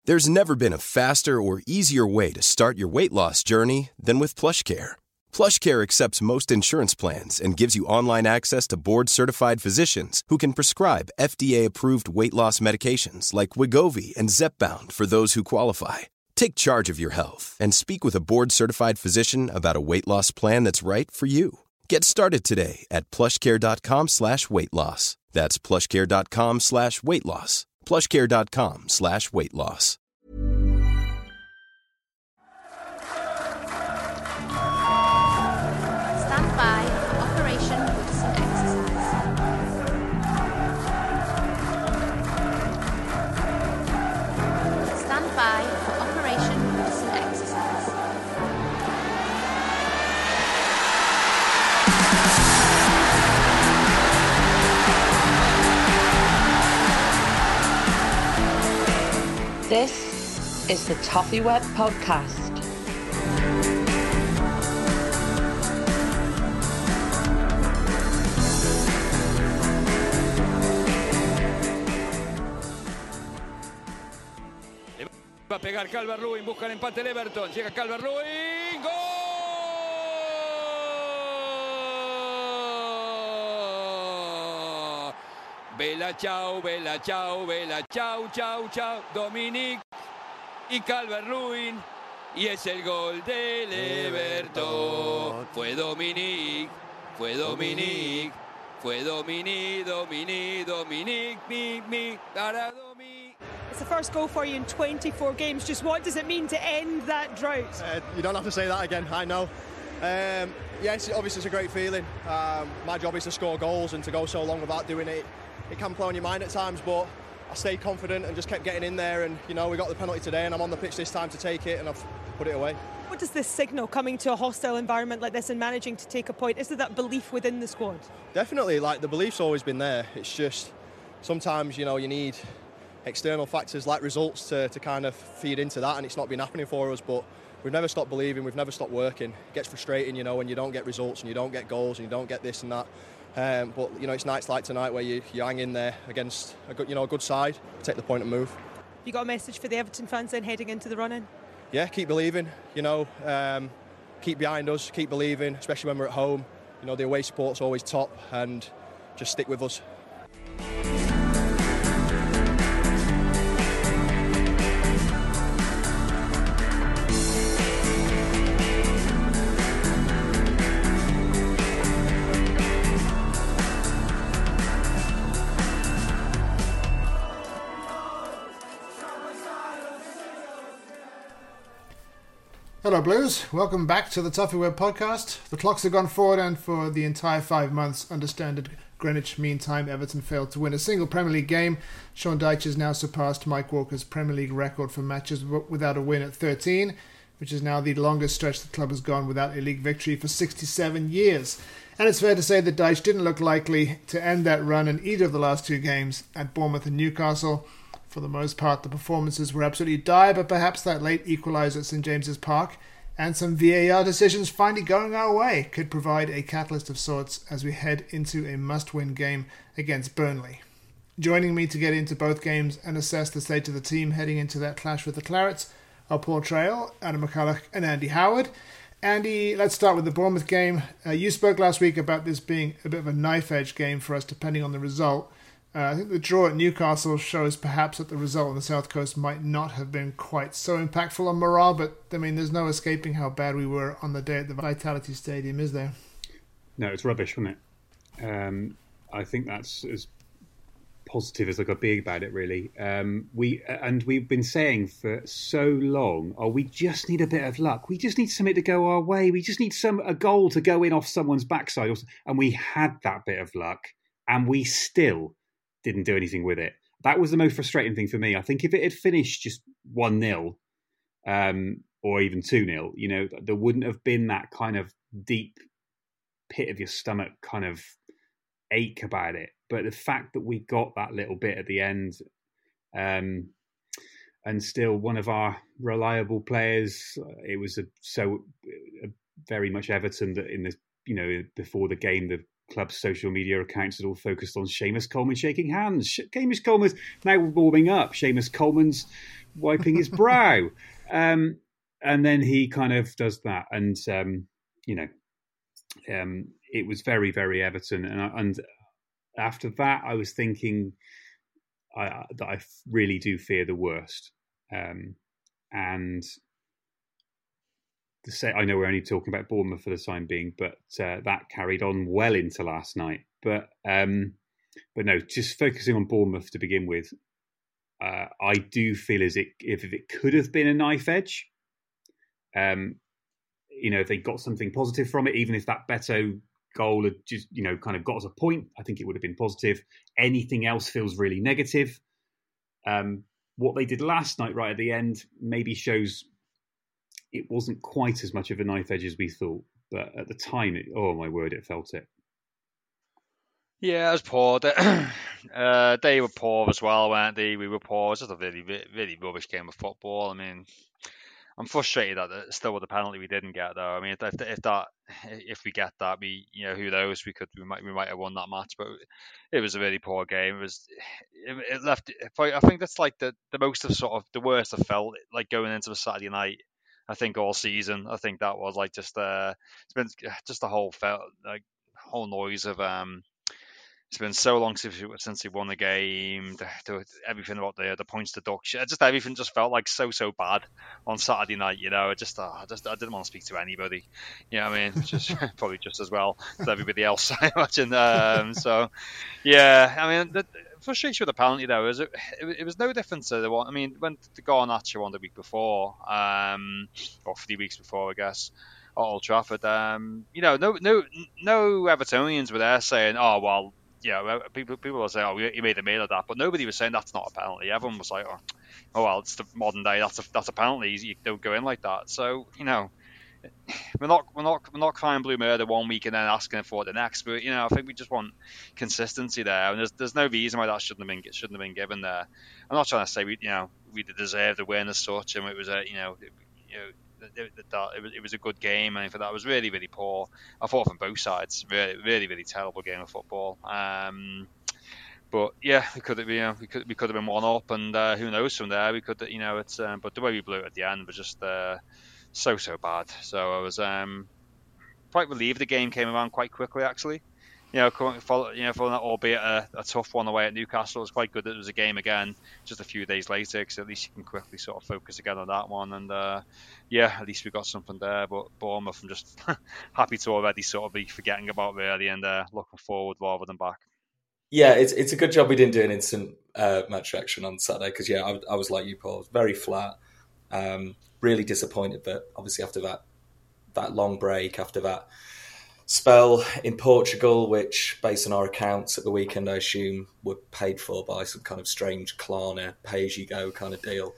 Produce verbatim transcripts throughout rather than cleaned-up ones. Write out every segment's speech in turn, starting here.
There's never been a faster or easier way to start your weight loss journey than with PlushCare. PlushCare accepts most insurance plans and gives you online access to board-certified physicians who can prescribe F D A-approved weight loss medications like Wegovy and Zepbound for those who qualify. Take charge of your health and speak with a board-certified physician about a weight loss plan that's right for you. Get started today at plushcare.com slash weight loss. That's plushcare.com slash weight loss. plushcare.com slash weight loss. Stand by for Operation Woodson exercise. Stand by for Operation Woodson exercise. This is the Toffee Web Podcast. Va a pegar Calvert-Lewin, busca el empate el Everton, llega Calvert-Lewin, ¡gol! Vela, chau, vela, chau, vela, chau, chau, chau, Dominic y Calvert-Lewin, y es el gol del Everton. Fue Dominic, fue Dominic, fue Dominic, Dominic, Dominic, mi, mi, para Dominic. It's the first goal for you in twenty-four games. Just what does it mean to end that drought? Uh, you don't have to say that again, I know. Um, yes, obviously it's a great feeling. Um, my job is to score goals, and to go so long without doing it, it can play on your mind at times, but I stayed confident and just kept getting in there, and you know, we got the penalty today and I'm on the pitch this time to take it, and I've put it away. What does this signal coming to a hostile environment like this and managing to take a point? Is there that belief within the squad? Definitely, like the belief's always been there. It's just sometimes, you know, you need external factors like results to, to kind of feed into that, and it's not been happening for us, but we've never stopped believing, we've never stopped working. It gets frustrating, you know, when you don't get results and you don't get goals and you don't get this and that. Um, but you know, it's nights like tonight where you, you hang in there against a good, you know, a good side, take the point and move. You got a message for the Everton fans then heading into the run-in? Yeah, keep believing, you know, um, keep behind us, keep believing, especially when we're at home. You know, the away support's always top, and just stick with us. Hello Blues, welcome back to the Toffee Web Podcast. The clocks have gone forward, and for the entire five months under standard Greenwich Mean Time, Everton failed to win a single Premier League game. Sean Dyche has now surpassed Mike Walker's Premier League record for matches without a win at thirteen, which is now the longest stretch the club has gone without a league victory for sixty-seven years. And it's fair to say that Dyche didn't look likely to end that run in either of the last two games at Bournemouth and Newcastle. For the most part, the performances were absolutely dire, but perhaps that late equaliser at St James's Park and some V A R decisions finally going our way could provide a catalyst of sorts as we head into a must-win game against Burnley. Joining me to get into both games and assess the state of the team heading into that clash with the Clarets are Paul Trail, Adam McCulloch and Andy Howard. Andy, let's start with the Bournemouth game. Uh, you spoke last week about this being a bit of a knife-edge game for us depending on the result. Uh, I think the draw at Newcastle shows perhaps that the result on the South Coast might not have been quite so impactful on morale, but I mean, there's no escaping how bad we were on the day at the Vitality Stadium, is there? No, it's rubbish, wasn't it? Um, I think that's as positive as I could be about it, really. Um, we and we've been saying for so long, oh, we just need a bit of luck. We just need something to go our way. We just need some a goal to go in off someone's backside, and we had that bit of luck, and we still didn't do anything with it. That was the most frustrating thing for me. I think if it had finished just one nil um, or even two nil, you know, there wouldn't have been that kind of deep pit of your stomach kind of ache about it. But the fact that we got that little bit at the end, um, and still one of our reliable players, it was a, so a very much Everton that in the, you know, before the game, the club's social media accounts had all focused on Seamus Coleman shaking hands. Seamus Coleman's now warming up. Seamus Coleman's wiping his brow. Um, and then he kind of does that. And, um, you know, um, it was very, very Everton. And, and after that, I was thinking I, that I really do fear the worst. Um, and to say, I know we're only talking about Bournemouth for the time being, but uh, that carried on well into last night. But um, but no, just focusing on Bournemouth to begin with, uh, I do feel as it if it could have been a knife edge. Um, you know, if they got something positive from it, even if that Beto goal had just, you know, kind of got us a point, I think it would have been positive. Anything else feels really negative. Um, what they did last night, right at the end, maybe shows it wasn't quite as much of a knife edge as we thought. But at the time, it, oh my word, it felt it. Yeah, it was poor. uh, they were poor as well, weren't they? We were poor. It was just a really, really rubbish game of football. I mean, I'm frustrated that still with the penalty we didn't get, though. I mean, if, if that, if we get that, we, you know, who knows? We could, we might, we might have won that match. But it was a really poor game. It was, it, it left. I think that's like the, the most of sort of the worst I felt like going into the Saturday night. I think all season. I think that was like just uh, it's been just the whole felt like whole noise of um. It's been so long since we, since we won the game. The, the, everything about the the points deduction, just everything just felt like so so bad on Saturday night. You know, it just uh, I just I didn't want to speak to anybody. You know what I mean? Just probably just as well as everybody else, I imagine. Um, so yeah, I mean, the frustration with the penalty though is it, it, it was no different to the one. I mean, when the Garnacho won the week before, um, or three weeks before, I guess. At Old Trafford, um, you know, no no no Evertonians were there saying, "Oh well." Yeah, people people will say, "Oh, you made a meal of that," but nobody was saying that's not a penalty. Everyone was like, "Oh, oh well, it's the modern day. That's a that's a penalty. You don't go in like that." So you know, we're not we're not we're not crying blue murder one week and then asking for it the next. But you know, I think we just want consistency there, and there's there's no reason why that shouldn't have been shouldn't have been given there. I'm not trying to say we you know we deserve the win as such, and it was a you know it, you know. It, it, it, was, it was a good game, and for that, it was really, really poor. I thought from both sides, really, really, really terrible game of football. Um, but yeah, we could have, you know, we could we could have been one up, and uh, who knows from there we could, you know, it's. Um, but the way we blew it at the end was just uh, so so bad. So I was um, quite relieved the game came around quite quickly, actually. You know, follow, you know, following that, albeit a, a tough one away at Newcastle, it was quite good that it was a game again just a few days later, because at least you can quickly sort of focus again on that one. And uh, yeah, at least we got something there. But Bournemouth, I'm just happy to already sort of be forgetting about really and uh, looking forward rather than back. Yeah, it's it's a good job we didn't do an instant uh, match reaction on Saturday, because yeah, I, I was like you, Paul, very flat, um, really disappointed that obviously after that that long break, after that spell in Portugal, which based on our accounts at the weekend I assume were paid for by some kind of strange Klarna pay-as-you-go kind of deal,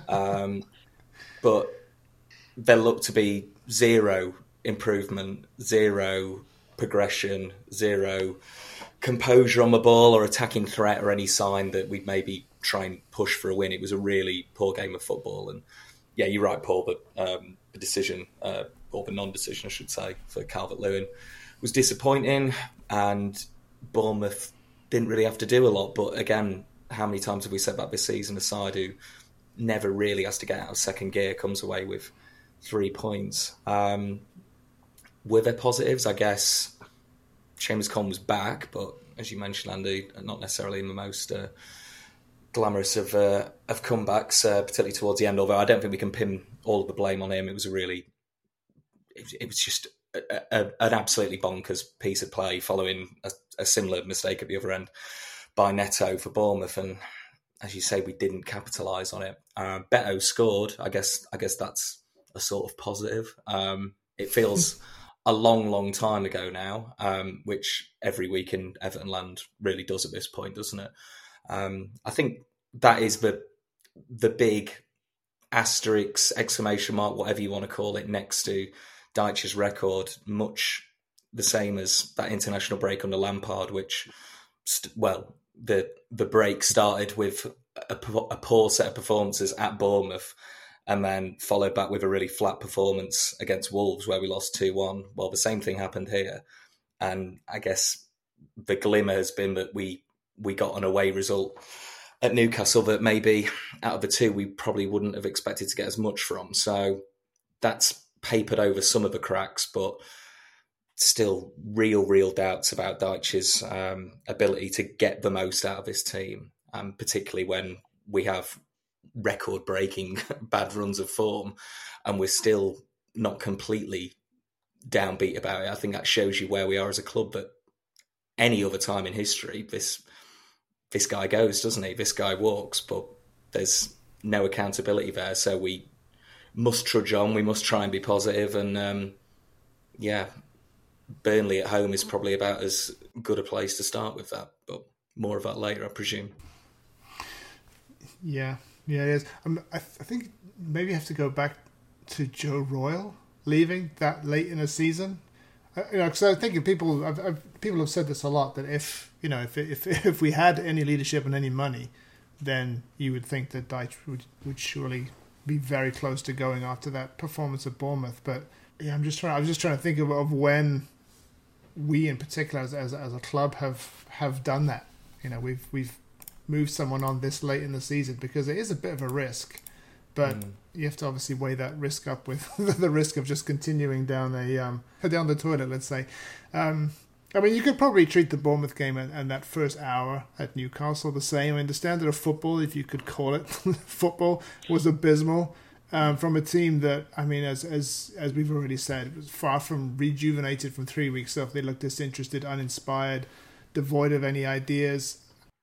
um, but there looked to be zero improvement, zero progression, zero composure on the ball or attacking threat or any sign that we'd maybe try and push for a win. It was a really poor game of football, and yeah, you're right, Paul, but um, the decision uh, or the non-decision, I should say, for Calvert-Lewin was disappointing, and Bournemouth didn't really have to do a lot. But again, how many times have we said that this season? A side who never really has to get out of second gear comes away with three points. Um, were there positives? I guess Seamus Coleman was back, but as you mentioned, Andy, not necessarily in the most uh, glamorous of uh, of comebacks, uh, particularly towards the end. Although I don't think we can pin all of the blame on him. It was a really It was just a, a, an absolutely bonkers piece of play following a, a similar mistake at the other end by Neto for Bournemouth, and as you say, we didn't capitalise on it. Uh, Beto scored. I guess. I guess that's a sort of positive. Um, it feels a long, long time ago now, um, which every week in Everton land really does at this point, doesn't it? Um, I think that is the the big asterisk, exclamation mark, whatever you want to call it, next to Dyche's record, much the same as that international break under Lampard, which, st- well, the the break started with a, a poor set of performances at Bournemouth and then followed back with a really flat performance against Wolves where we lost two one. Well, the same thing happened here. And I guess the glimmer has been that we, we got an away result at Newcastle that maybe out of the two, we probably wouldn't have expected to get as much from. So that's papered over some of the cracks, but still real, real doubts about Dyche's um, ability to get the most out of this team, um, particularly when we have record-breaking bad runs of form and we're still not completely downbeat about it. I think that shows you where we are as a club, that any other time in history, this this guy goes, doesn't he? This guy walks, but there's no accountability there. So we must trudge on. We must try and be positive. And um, yeah, Burnley at home is probably about as good a place to start with that, but more of that later, I presume. Yeah, yeah, it is. Um, I, th- I think maybe you have to go back to Joe Royle leaving that late in a season. Uh, you know, because I think people, I've, I've, people have said this a lot, that if you know, if if if we had any leadership and any money, then you would think that Dyche would would surely be very close to going after that performance at Bournemouth. But yeah, I'm just trying. I was just trying to think of, of when we, in particular, as, as as a club, have have done that. You know, we've we've moved someone on this late in the season, because it is a bit of a risk, but mm. you have to obviously weigh that risk up with the risk of just continuing down a um down the toilet, let's say. Um, I mean, you could probably treat the Bournemouth game and, and that first hour at Newcastle the same. I mean, the standard of football, if you could call it football, was abysmal. Um, from a team that, I mean, as as as we've already said, was far from rejuvenated from three weeks off. They looked disinterested, uninspired, devoid of any ideas.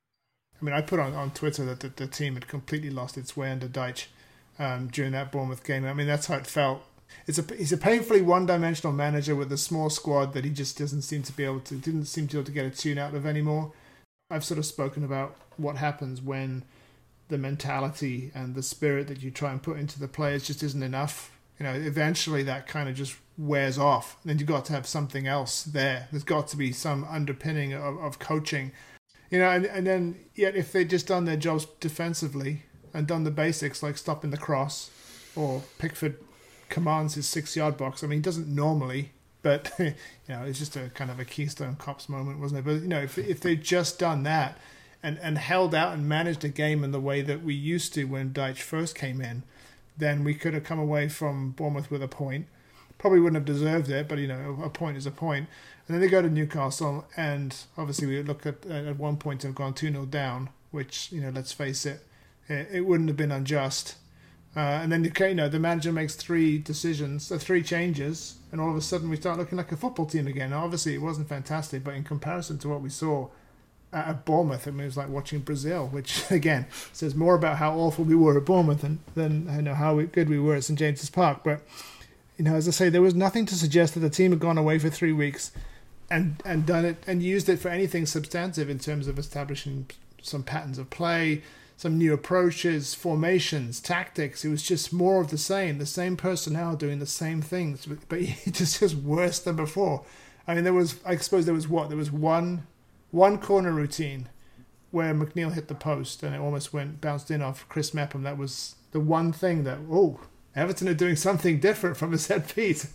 I mean, I put on, on Twitter that the, the team had completely lost its way under Dyche um, during that Bournemouth game. I mean, that's how it felt. It's a he's a painfully one-dimensional manager with a small squad that he just doesn't seem to be able to didn't seem to be able to get a tune out of anymore. I've sort of spoken about what happens when the mentality and the spirit that you try and put into the players just isn't enough. You know, eventually that kind of just wears off. And then you've got to have something else there. There's got to be some underpinning of, of coaching. You know, and, and then yet if they'd just done their jobs defensively and done the basics like stopping the cross, or Pickford commands his six-yard box. I mean, he doesn't normally, but you know, it's just a kind of a Keystone Cops moment, wasn't it? But you know, if if they'd just done that and, and held out and managed a game in the way that we used to when Dyche first came in, then we could have come away from Bournemouth with a point. Probably wouldn't have deserved it, but you know, a point is a point. And then they go to Newcastle, and obviously we look at at one point have gone two nil down, which, you know, let's face it, it, it wouldn't have been unjust. Uh, and then you know the manager makes three decisions, uh, three changes, and all of a sudden we start looking like a football team again. Now, obviously, it wasn't fantastic, but in comparison to what we saw at Bournemouth, I mean, it was like watching Brazil, which again says more about how awful we were at Bournemouth than than you know how good we were at St James's Park. But you know, as I say, there was nothing to suggest that the team had gone away for three weeks and and done it and used it for anything substantive in terms of establishing some patterns of play, some new approaches, formations, tactics. It was just more of the same, the same personnel doing the same things, but it just just worse than before. I mean, there was, I suppose there was what? There was one one corner routine where McNeil hit the post and it almost went, bounced in off Chris Mepham. That was the one thing that, oh, Everton are doing something different from a set piece.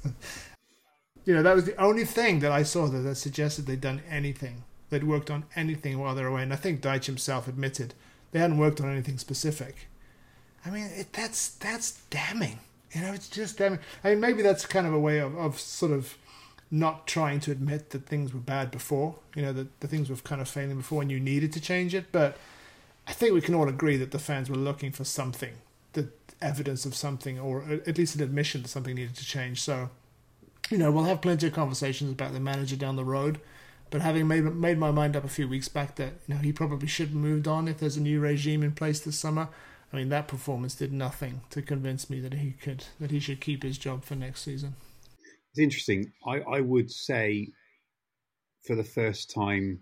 You know, that was the only thing that I saw that, that suggested they'd done anything. They'd worked on anything while they were away. And I think Dyche himself admitted they hadn't worked on anything specific. I mean, it, that's that's damning. You know, it's just damning. I mean, maybe that's kind of a way of, of sort of not trying to admit that things were bad before. You know, that the things were kind of failing before and you needed to change it. But I think we can all agree that the fans were looking for something, the evidence of something, or at least an admission that something needed to change. So, you know, we'll have plenty of conversations about the manager down the road. But having made made my mind up a few weeks back that, you know, he probably should have moved on if there's a new regime in place this summer, I mean, that performance did nothing to convince me that he could that he should keep his job for next season. It's interesting. I, I would say for the first time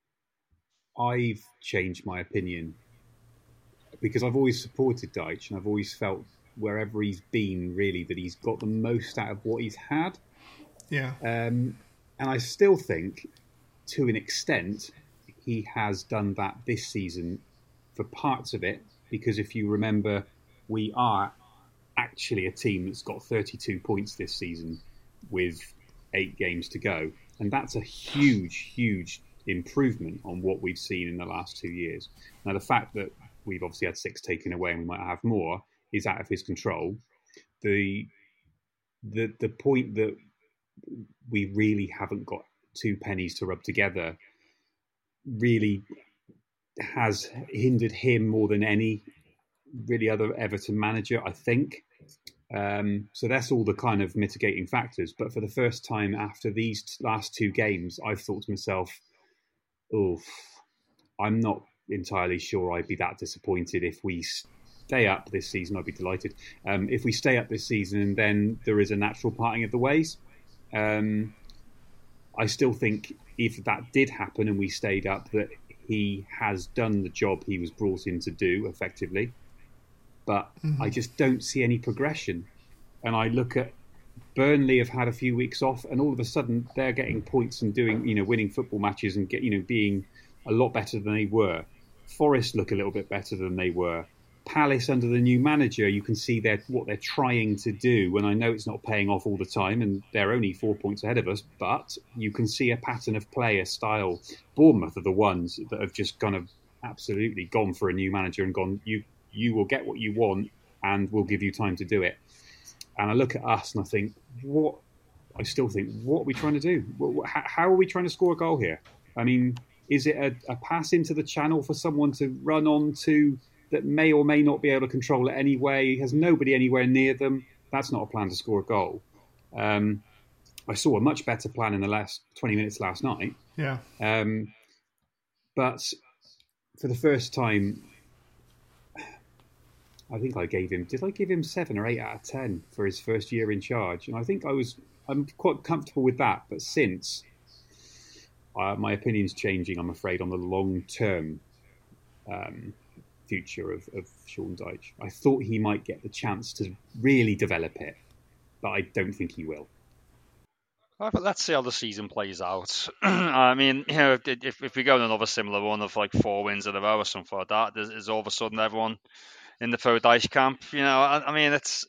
I've changed my opinion, because I've always supported Dyche and I've always felt wherever he's been, really, that he's got the most out of what he's had. Yeah. Um, and I still think, to an extent, he has done that this season for parts of it, because if you remember, we are actually a team that's got thirty-two points this season with eight games to go. And that's a huge, huge improvement on what we've seen in the last two years. Now, the fact that we've obviously had six taken away and we might have more is out of his control. The the the point that we really haven't got two pennies to rub together really has hindered him more than any really other Everton manager, I think. Um, so that's all the kind of mitigating factors. But for the first time after these last two games, I've thought to myself, oh, I'm not entirely sure I'd be that disappointed if we stay up this season. I'd be delighted. Um, if we stay up this season and then there is a natural parting of the ways, um, I still think if that did happen and we stayed up, that he has done the job he was brought in to do effectively. But mm-hmm. I just don't see any progression. And I look at Burnley have had a few weeks off, and all of a sudden they're getting points and doing, you know, winning football matches and get, you know, being a lot better than they were. Forest look a little bit better than they were. Palace under the new manager, you can see they're, what they're trying to do. And I know it's not paying off all the time, and they're only four points ahead of us, but you can see a pattern of play, a style. Bournemouth are the ones that have just kind of absolutely gone for a new manager and gone, you you will get what you want and we'll give you time to do it. And I look at us and I think, what? I still think, what are we trying to do? How are we trying to score a goal here? I mean, is it a, a pass into the channel for someone to run on to that may or may not be able to control it anyway? Has nobody anywhere near them? That's not a plan to score a goal. Um, I saw a much better plan in the last twenty minutes last night. Yeah. Um, but for the first time, I think I gave him, did I give him seven or eight out of ten for his first year in charge? And I think I was, I'm quite comfortable with that. But since, uh, my opinion's changing, I'm afraid, on the long-term um, future of, of Sean Dyche. I thought he might get the chance to really develop it, but I don't think he will. Well, but let's see how the season plays out. I mean, you know, if if we go on another similar one of like four wins in a row or something like that, is, is all of a sudden everyone in the pro Dyche camp? You know, I, I mean, it's.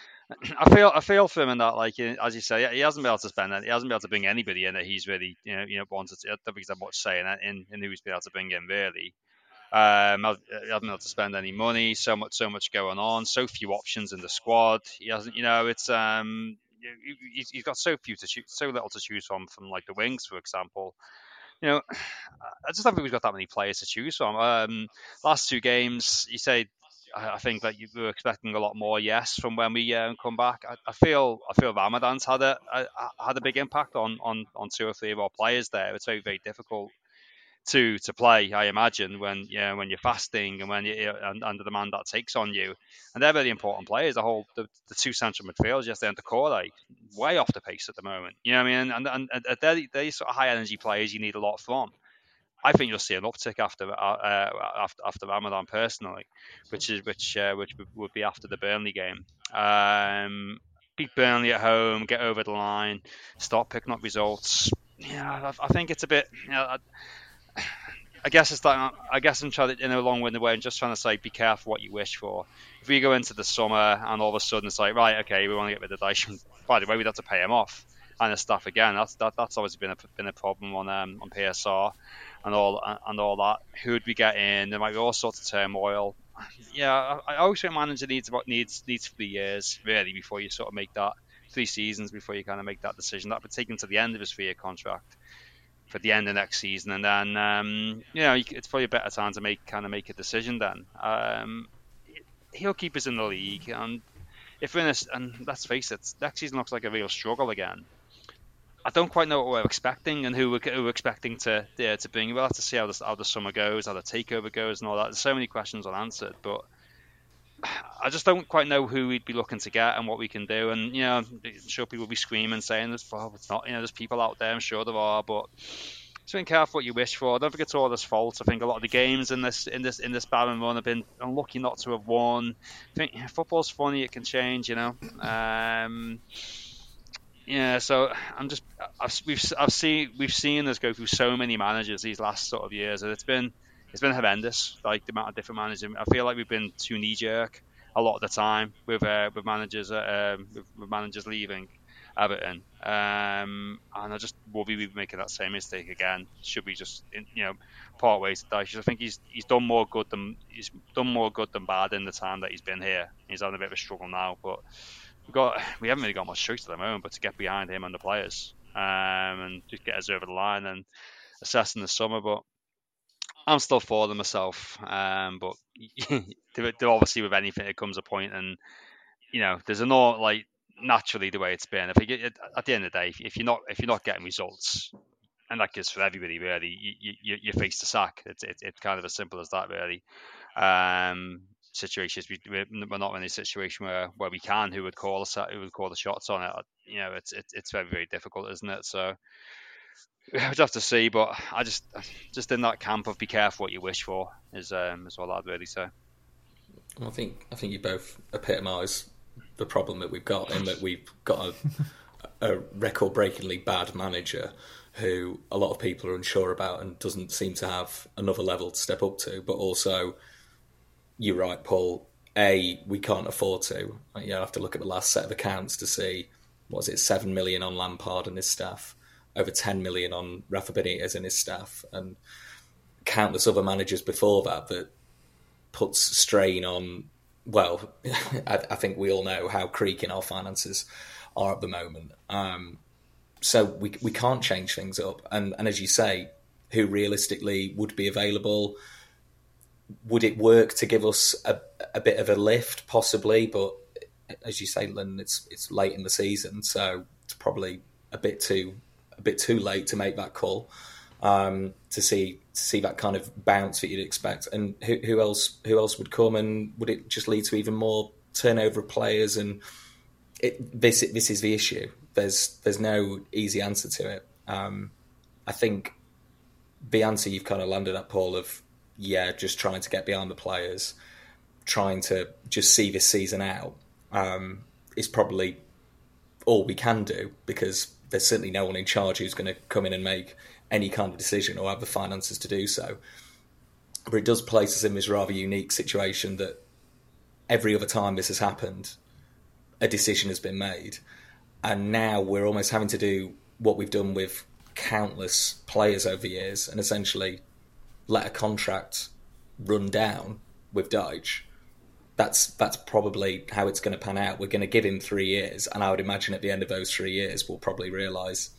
I feel I feel for him in that, like, as you say, he hasn't been able to spend it. He hasn't been able to bring anybody in that he's really, you know, you know wanted to. I don't think he's had much say in it, in, in who he's been able to bring in, really. Um, he hasn't been able to spend any money. So much, so much going on. So few options in the squad. He hasn't, you know, it's um, he's, he's got so few to choose, so little to choose from, from like the wings, for example. You know, I just don't think we've got that many players to choose from. Um, last two games, you say. I think that you were expecting a lot more, yes, from when we um, come back. I, I feel I feel Ramadan's had a, a had a big impact on, on, on two or three of our players there. It's very very difficult to to play, I imagine, when you know, when you're fasting and when you and under the demand that takes on you. And they're very important players. The whole the, the two central midfielders, yesterday and Decore, like way off the pace at the moment. You know what I mean? And and, and they're they're sort of high energy players you need a lot from. I think you'll see an uptick after uh, after after Ramadan personally, which is which uh, which would be after the Burnley game. Um, beat Burnley at home, get over the line, start picking up results. Yeah, I, I think it's a bit. You know, I, I guess it's like I guess I'm trying to, in a long-winded way, I'm just trying to say, be careful what you wish for. If we go into the summer and all of a sudden it's like, right, okay, we want to get rid of Dyche. By the way, we'd have to pay him off and his staff again. That's that, that's always been a been a problem on um, on P S R. And all and all that. Who'd we get in? There might be all sorts of turmoil. Yeah, I, I always think manager needs about needs needs three years really before you sort of make that three seasons before you kind of make that decision. That would take him to the end of his three-year contract for the end of next season, and then um, you know it's probably a better time to make kind of make a decision then. Um, he'll keep us in the league, and if we're in this, and let's face it, next season looks like a real struggle again. I don't quite know what we're expecting and who we're, who we're expecting to yeah, to bring. We'll have to see how, this, how the summer goes, how the takeover goes and all that. There's so many questions unanswered, but I just don't quite know who we'd be looking to get and what we can do. And, you know, I'm sure people will be screaming, saying, there's, well, it's not, you know, there's people out there, I'm sure there are, but just being careful what you wish for. I don't think it's all his fault. I think a lot of the games in this in this in this barren run have been unlucky not to have won. I think yeah, football's funny, it can change, you know. Um Yeah, so I'm just I've we've I've seen we've seen us go through so many managers these last sort of years, and it's been it's been horrendous. Like the amount of different managers, I feel like we've been too knee jerk a lot of the time with uh, with managers uh, um, with, with managers leaving. Everton. Um, and I just worry we'll be making that same mistake again. Should we just, you know, part ways with Dyche? I think he's he's done more good than he's done more good than bad in the time that he's been here. He's having a bit of a struggle now, but we've got we haven't really got much choice at the moment but to get behind him and the players, um, and just get us over the line and assess in the summer. But I'm still for them myself. Um, but they're obviously with anything, it comes a point, and you know, there's a no like. Naturally, the way it's been, if you get, at the end of the day, if you're not if you're not getting results, and that goes for everybody really, you you, you face the sack. It's it, it's kind of as simple as that really. Um, situations we, we're not in a situation where, where we can who would call us who would call the shots on it. You know, it's it's it's very very difficult, isn't it? So we would have to see. But I just just in that camp of be careful what you wish for is um is all I'd really say. I think I think you both epitomise the problem that we've got, in that we've got a, a record-breakingly bad manager who a lot of people are unsure about and doesn't seem to have another level to step up to. But also, you're right, Paul, A, we can't afford to. You have to look at the last set of accounts to see, what was it, seven million on Lampard and his staff, over ten million on Rafa Benitez and his staff, and countless other managers before that that puts strain on. Well, I, I think we all know how creaking our finances are at the moment. Um, so we we can't change things up. And, and as you say, who realistically would be available? Would it work to give us a, a bit of a lift? Possibly, but as you say, Lynn, it's it's late in the season, so it's probably a bit too a bit too late to make that call. Um, to see to see that kind of bounce that you'd expect, and who, who else who else would come, and would it just lead to even more turnover of players? And it, this this is the issue. There's there's no easy answer to it. Um, I think the answer you've kind of landed at, Paul, of yeah, just trying to get behind the players, trying to just see this season out, um, is probably all we can do, because there's certainly no one in charge who's going to come in and make any kind of decision or have the finances to do so. But it does place us in this rather unique situation that every other time this has happened, a decision has been made. And now we're almost having to do what we've done with countless players over the years, and essentially let a contract run down with Dyche. That's that's probably how it's going to pan out. We're going to give him three years, and I would imagine at the end of those three years, we'll probably realise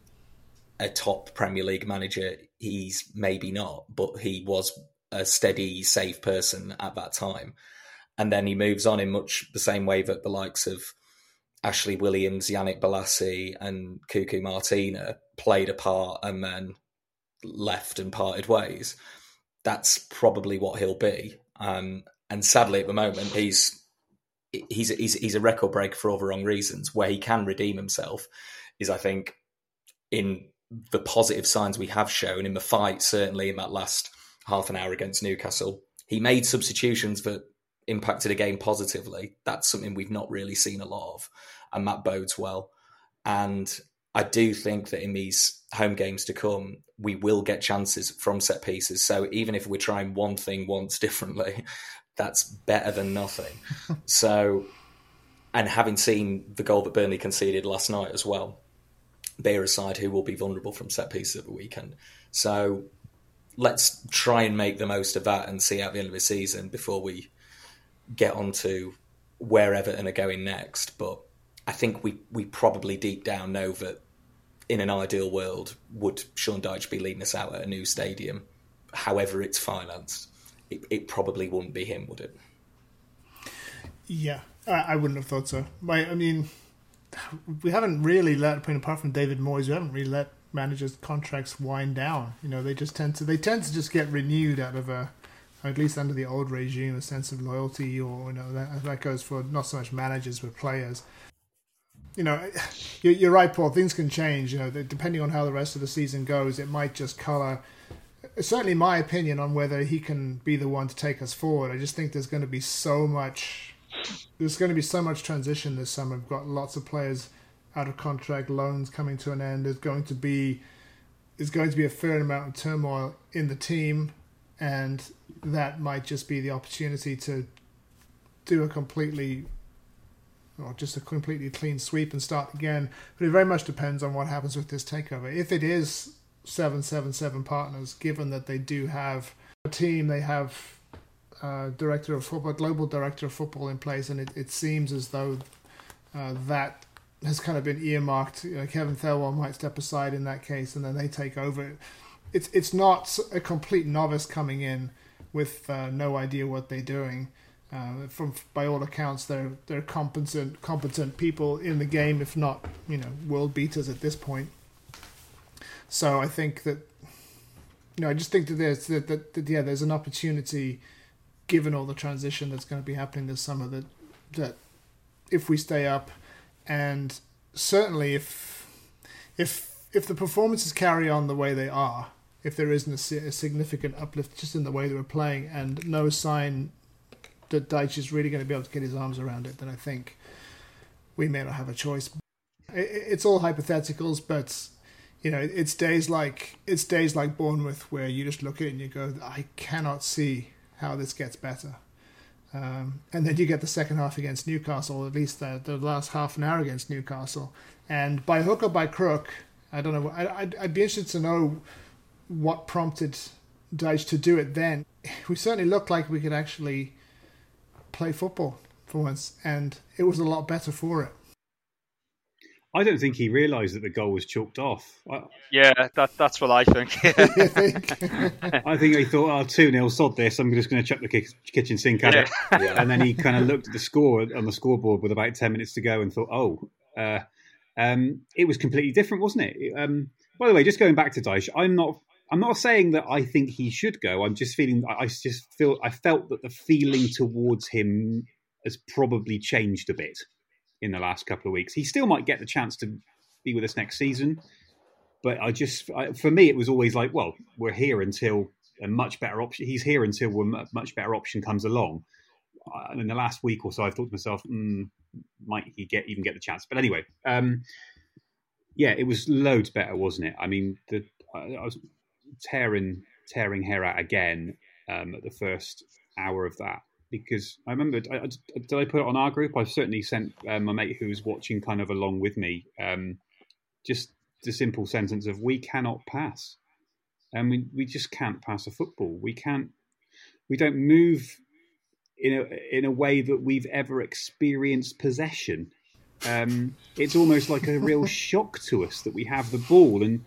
a top Premier League manager, he's maybe not, but he was a steady, safe person at that time. And then he moves on in much the same way that the likes of Ashley Williams, Yannick Bolasie and Cuckoo Martina played a part and then left and parted ways. That's probably what he'll be. Um, and sadly, at the moment, he's he's he's he's a record breaker for all the wrong reasons. Where he can redeem himself is, I think, in the positive signs we have shown in the fight, certainly in that last half an hour against Newcastle. He made substitutions that impacted a game positively. That's something we've not really seen a lot of, and that bodes well. And I do think that in these home games to come, we will get chances from set pieces. So even if we're trying one thing once differently, that's better than nothing. So, and having seen the goal that Burnley conceded last night as well, they're a side who will be vulnerable from set pieces at the weekend. So let's try and make the most of that and see out the end of the season before we get on to where Everton are going next. But I think we, we probably deep down know that in an ideal world, would Sean Dyche be leading us out at a new stadium, however it's financed, it, it probably wouldn't be him, would it? Yeah, I, I wouldn't have thought so. I mean, we haven't really let, apart from David Moyes, we haven't really let managers' contracts wind down. You know, they just tend to they tend to just get renewed out of a, or at least under the old regime, a sense of loyalty, or you know that, that goes for not so much managers but players. You know, you're right, Paul. Things can change. You know, depending on how the rest of the season goes, it might just colour. Certainly, my opinion on whether he can be the one to take us forward. I just think there's going to be so much. There's going to be so much transition this summer. We've got lots of players out of contract, loans coming to an end. There's going to be, there's going to be a fair amount of turmoil in the team, and that might just be the opportunity to do a completely or just a completely clean sweep and start again. But it very much depends on what happens with this takeover. If it is seven seven seven partners, given that they do have a team, they have a director of football, global director of football in place, and it, it seems as though uh, that has kind of been earmarked. You know, Kevin Thelwell might step aside in that case, and then they take over. It's it's not a complete novice coming in with uh, no idea what they're doing. Uh, from by all accounts, they're they're competent competent people in the game, if not you know world beaters at this point. So I think that you know I just think that there's that, that, that yeah there's an opportunity, given all the transition that's going to be happening this summer, that that if we stay up, and certainly if if if the performances carry on the way they are, if there isn't a, a significant uplift just in the way they were playing, and no sign that Dyche is really going to be able to get his arms around it, then I think we may not have a choice. It, it's all hypotheticals, but you know, it's days like it's days like Bournemouth where you just look at it and you go, I cannot see how this gets better. Um, and then you get the second half against Newcastle, or at least the, the last half an hour against Newcastle, and by hook or by crook, I don't know. I, I'd, I'd be interested to know what prompted Dyche to do it then. We certainly looked like we could actually play football for once, and it was a lot better for it. I don't think he realised that the goal was chalked off. I, yeah, that that's what I think. think? I think he thought, oh, two nil, sod this, I'm just going to chuck the kitchen sink at yeah. it. Yeah. And then he kind of looked at the score on the scoreboard with about ten minutes to go and thought, oh, uh, um, it was completely different, wasn't it? Um, by the way, just going back to Dyche, I'm not I'm not saying that I think he should go. I'm just feeling, I just feel, I felt that the feeling towards him has probably changed a bit in the last couple of weeks. He still might get the chance to be with us next season, but I just, I, for me, it was always like, well, we're here until a much better option. He's here until a much better option comes along. And in the last week or so, I thought to myself, mm, might he get even get the chance? But anyway, um, yeah, it was loads better, wasn't it? I mean, the, I, I was tearing tearing hair out again um, at the first hour of that, because I remember, I, I, did I put it on our group? I've certainly sent um, my mate who was watching kind of along with me, um, just the simple sentence of, we cannot pass. And we, we just can't pass a football. We can't, we don't move in a, in a way that we've ever experienced possession. Um, it's almost like a real shock to us that we have the ball. And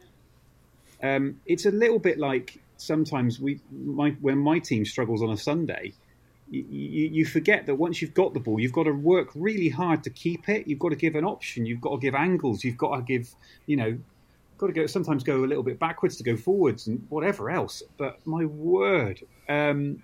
um, it's a little bit like sometimes we, my, when my team struggles on a Sunday, You, you, you forget that once you've got the ball, you've got to work really hard to keep it. You've got to give an option. You've got to give angles. You've got to give, you know, got to go sometimes go a little bit backwards to go forwards and whatever else. But my word, um,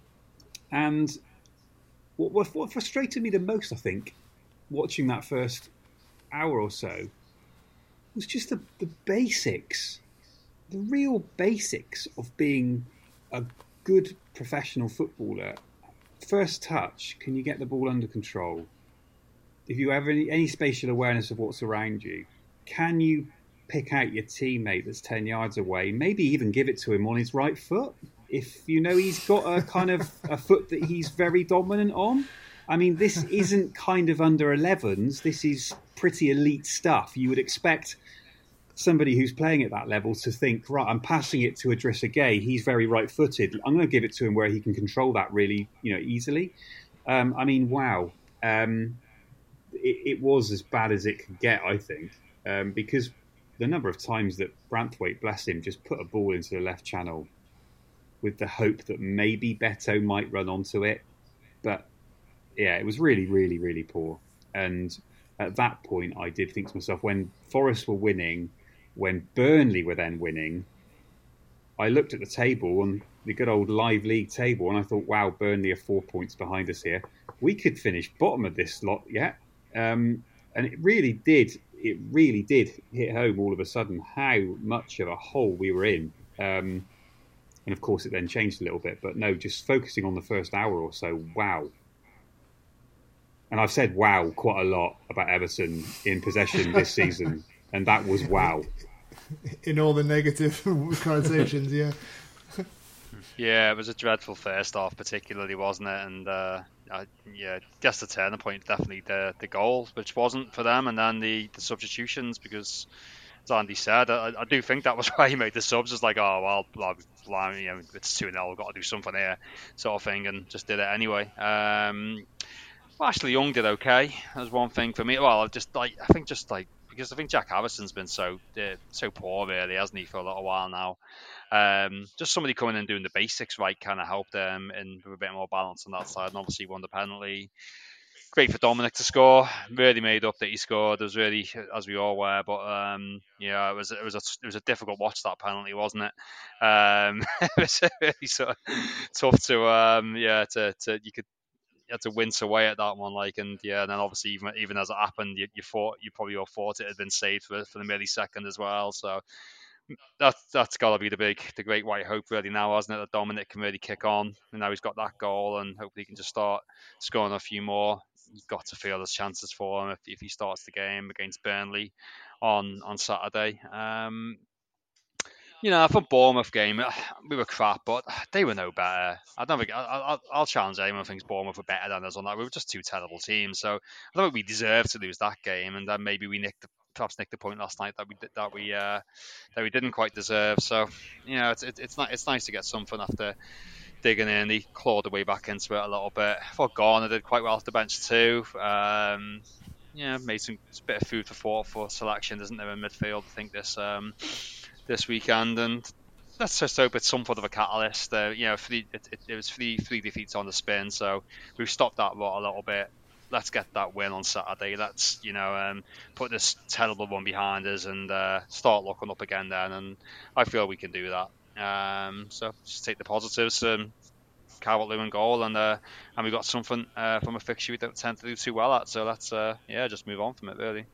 and what, what, what frustrated me the most, I think, watching that first hour or so, was just the, the basics, the real basics of being a good professional footballer. First touch, can you get the ball under control? If you have any, any spatial awareness of what's around you, can you pick out your teammate that's ten yards away, maybe even give it to him on his right foot? If you know he's got a kind of a foot that he's very dominant on. I mean, this isn't kind of under elevens. This is pretty elite stuff. You would expect somebody who's playing at that level to think, right, I'm passing it to Idrissa Gueye. He's very right-footed. I'm going to give it to him where he can control that really, you know, easily. Um, I mean, wow. Um, it, it was as bad as it could get, I think, um, because the number of times that Branthwaite, bless him, just put a ball into the left channel with the hope that maybe Beto might run onto it. But, yeah, it was really, really, really poor. And at that point, I did think to myself, when Forest were winning, when Burnley were then winning, I looked at the table, on the good old live league table, and I thought, wow, Burnley are four points behind us here. We could finish bottom of this lot yet. Um, and it really did, it really did hit home all of a sudden how much of a hole we were in. Um, and of course, it then changed a little bit. But no, just focusing on the first hour or so, wow. And I've said wow quite a lot about Everton in possession this season. And that was wow. In all the negative connotations, yeah. Yeah, it was a dreadful first half, particularly, wasn't it? And uh, uh, yeah, guess the turning point definitely the the goal, which wasn't for them, and then the, the substitutions, because as Andy said, I, I do think that was why he made the subs. It's like, oh well, blah, blah, you know, it's two nil, we've got to do something here, sort of thing, and just did it anyway. Um, well, Ashley Young did okay. That's one thing for me. Well, just like I think just like because I think Jack Harrison's been so uh, so poor really, hasn't he, for a little while now. Um, just somebody coming in and doing the basics right kind of helped them, and with a bit more balance on that side. And obviously won the penalty. Great for Dominic to score. Really made up that he scored. It was really, as we all were, but um, yeah, it was it was a it was a difficult watch, that penalty, wasn't it? Um, it was really sort of tough to um, yeah to, to you could you had to wince away at that one, like, and yeah, and then obviously even even as it happened, you, you thought you probably all thought it had been saved for for the millisecond as well. So that that's got to be the big, the great white hope really now, hasn't it? That Dominic can really kick on, and now he's got that goal, and hopefully he can just start scoring a few more. You've got to feel there's chances for him if, if he starts the game against Burnley on on Saturday. Um, you know, for Bournemouth game, we were crap, but they were no better. I don't think I, I'll, I'll challenge anyone who thinks Bournemouth were better than us on that. We were just two terrible teams, so I don't think we deserved to lose that game, and then maybe we nicked the, perhaps nicked the point last night that we that we uh, that we didn't quite deserve. So you know, it's it, it's not it's nice to get something after digging in. He clawed the way back into it a little bit. I thought Garner did quite well off the bench too. Um, yeah, made some a bit of food for thought for selection, isn't there, in midfield? I think this um, this weekend, and let's just hope it's some sort of a catalyst. Uh, you know, three, it, it, it was three three defeats on the spin, so we've stopped that rot a little bit. Let's get that win on Saturday. Let's, you know, um, put this terrible one behind us and uh, start looking up again then. And I feel we can do that. Um, so just take the positives. Um, Calvert-Lewin goal, and uh, and we got something uh, from a fixture we don't tend to do too well at. So let's uh, yeah, just move on from it really.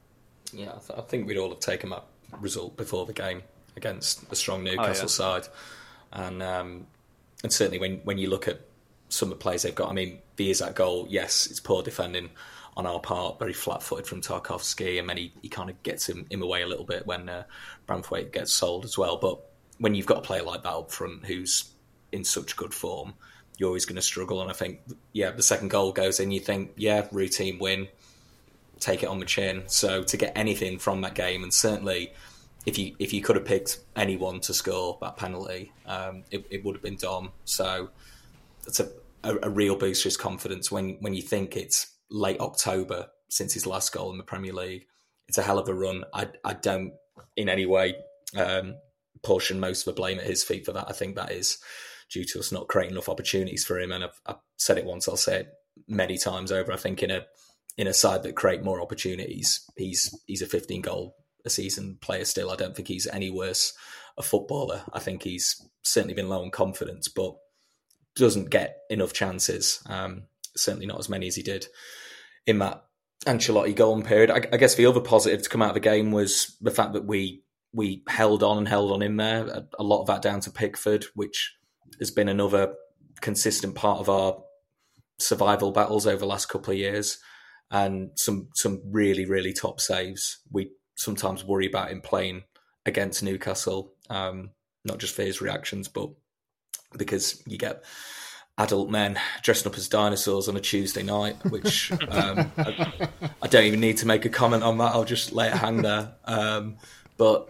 Yeah, I, th- I think we'd all have taken that result before the game against a strong Newcastle oh, yeah. side, and um, and certainly when when you look at some of the plays they've got, I mean, the Isak goal, yes, it's poor defending on our part, very flat-footed from Tarkowski, and then he, he kind of gets him, him away a little bit when uh, Branthwaite gets sold as well. But when you've got a player like that up front who's in such good form, you're always going to struggle. And I think, yeah, the second goal goes in, you think, yeah, routine win, take it on the chin. So to get anything from that game, and certainly if you if you could have picked anyone to score that penalty, um, it, it would have been Dom. So that's a, a, a real boost for his confidence when, when you think it's late October since his last goal in the Premier League. It's a hell of a run. I, I don't in any way um, portion most of the blame at his feet for that. I think that is due to us not creating enough opportunities for him. And I've, I've said it once, I'll say it many times over. I think in a in a side that create more opportunities, he's he's a fifteen goal a season player still. I don't think he's any worse a footballer. I think he's certainly been low on confidence, but doesn't get enough chances. Um, certainly not as many as he did in that Ancelotti golden period. I, I guess the other positive to come out of the game was the fact that we we held on and held on in there. A, a lot of that down to Pickford, which has been another consistent part of our survival battles over the last couple of years, and some some really, really top saves. We sometimes worry about him playing against Newcastle, um, not just for his reactions, but because you get adult men dressing up as dinosaurs on a Tuesday night, which um, I, I don't even need to make a comment on that. I'll just let it hang there. Um, but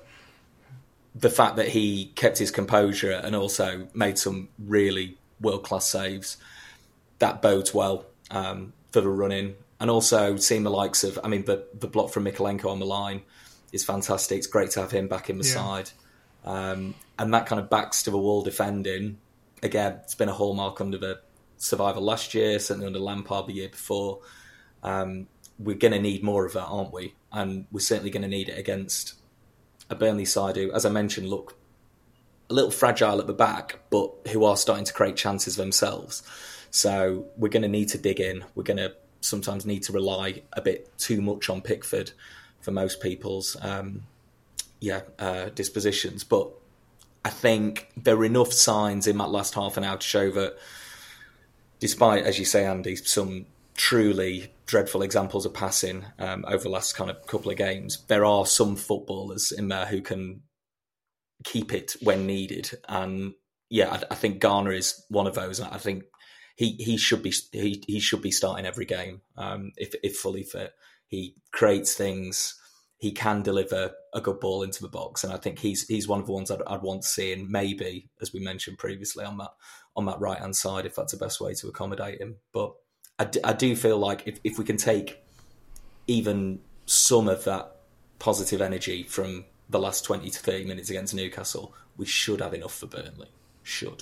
the fact that he kept his composure and also made some really world-class saves, that bodes well um, for the run-in. And also seeing the likes of, I mean, the, the block from Mykolenko on the line is fantastic. It's great to have him back in the yeah. side. Um, and that kind of backs to the wall defending. Again, it's been a hallmark under the survival last year, certainly under Lampard the year before. Um, we're going to need more of that, aren't we? And we're certainly going to need it against a Burnley side who, as I mentioned, look a little fragile at the back, but who are starting to create chances themselves. So we're going to need to dig in. We're going to sometimes need to rely a bit too much on Pickford for most people's um, yeah uh, dispositions. But I think there were enough signs in that last half an hour to show that, despite, as you say, Andy, some truly dreadful examples of passing um, over the last kind of couple of games, there are some footballers in there who can keep it when needed. And yeah, I, I think Garner is one of those. I think he he should be he he should be starting every game um, if if fully fit. He creates things. He can deliver a good ball into the box, and I think he's he's one of the ones I'd, I'd want to see. And maybe, as we mentioned previously, on that on that right hand side, if that's the best way to accommodate him. But I do, I do feel like if if we can take even some of that positive energy from the last twenty to thirty minutes against Newcastle, we should have enough for Burnley. Should.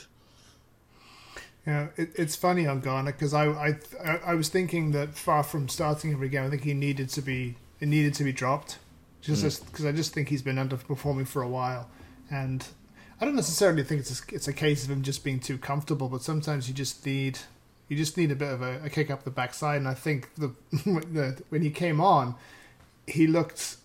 Yeah, it, it's funny on Garner because I, I I was thinking that far from starting every game, I think he needed to be it needed to be dropped, just because mm. I just think he's been underperforming for a while, and I don't necessarily think it's a, it's a case of him just being too comfortable, but sometimes you just need you just need a bit of a, a kick up the backside, and I think the, the when he came on, he looked.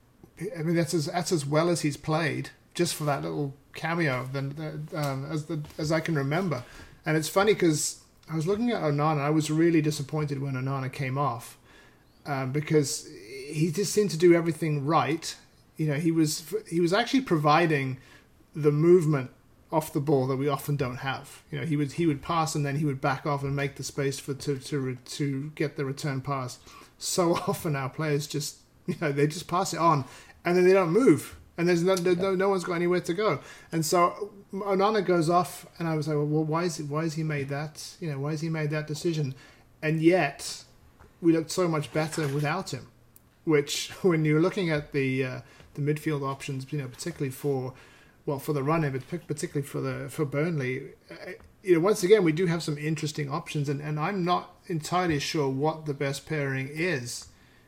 I mean, that's as that's as well as he's played just for that little cameo than um, as the as I can remember. And it's funny because I was looking at Onana and I was really disappointed when Onana came off um, because he just seemed to do everything right. You know, he was he was actually providing the movement off the ball that we often don't have. You know, he would he would pass and then he would back off and make the space for to to to get the return pass. So often our players just you know they just pass it on and then they don't move. And there's no, there's no no one's got anywhere to go, and so Onana goes off, and I was like, well, why is it, why has he made that? You know, why has he made that decision? And yet, we looked so much better without him. Which, when you're looking at the uh, the midfield options, you know, particularly for well for the run-in, but particularly for the for Burnley, uh, you know, once again we do have some interesting options, and, and I'm not entirely sure what the best pairing is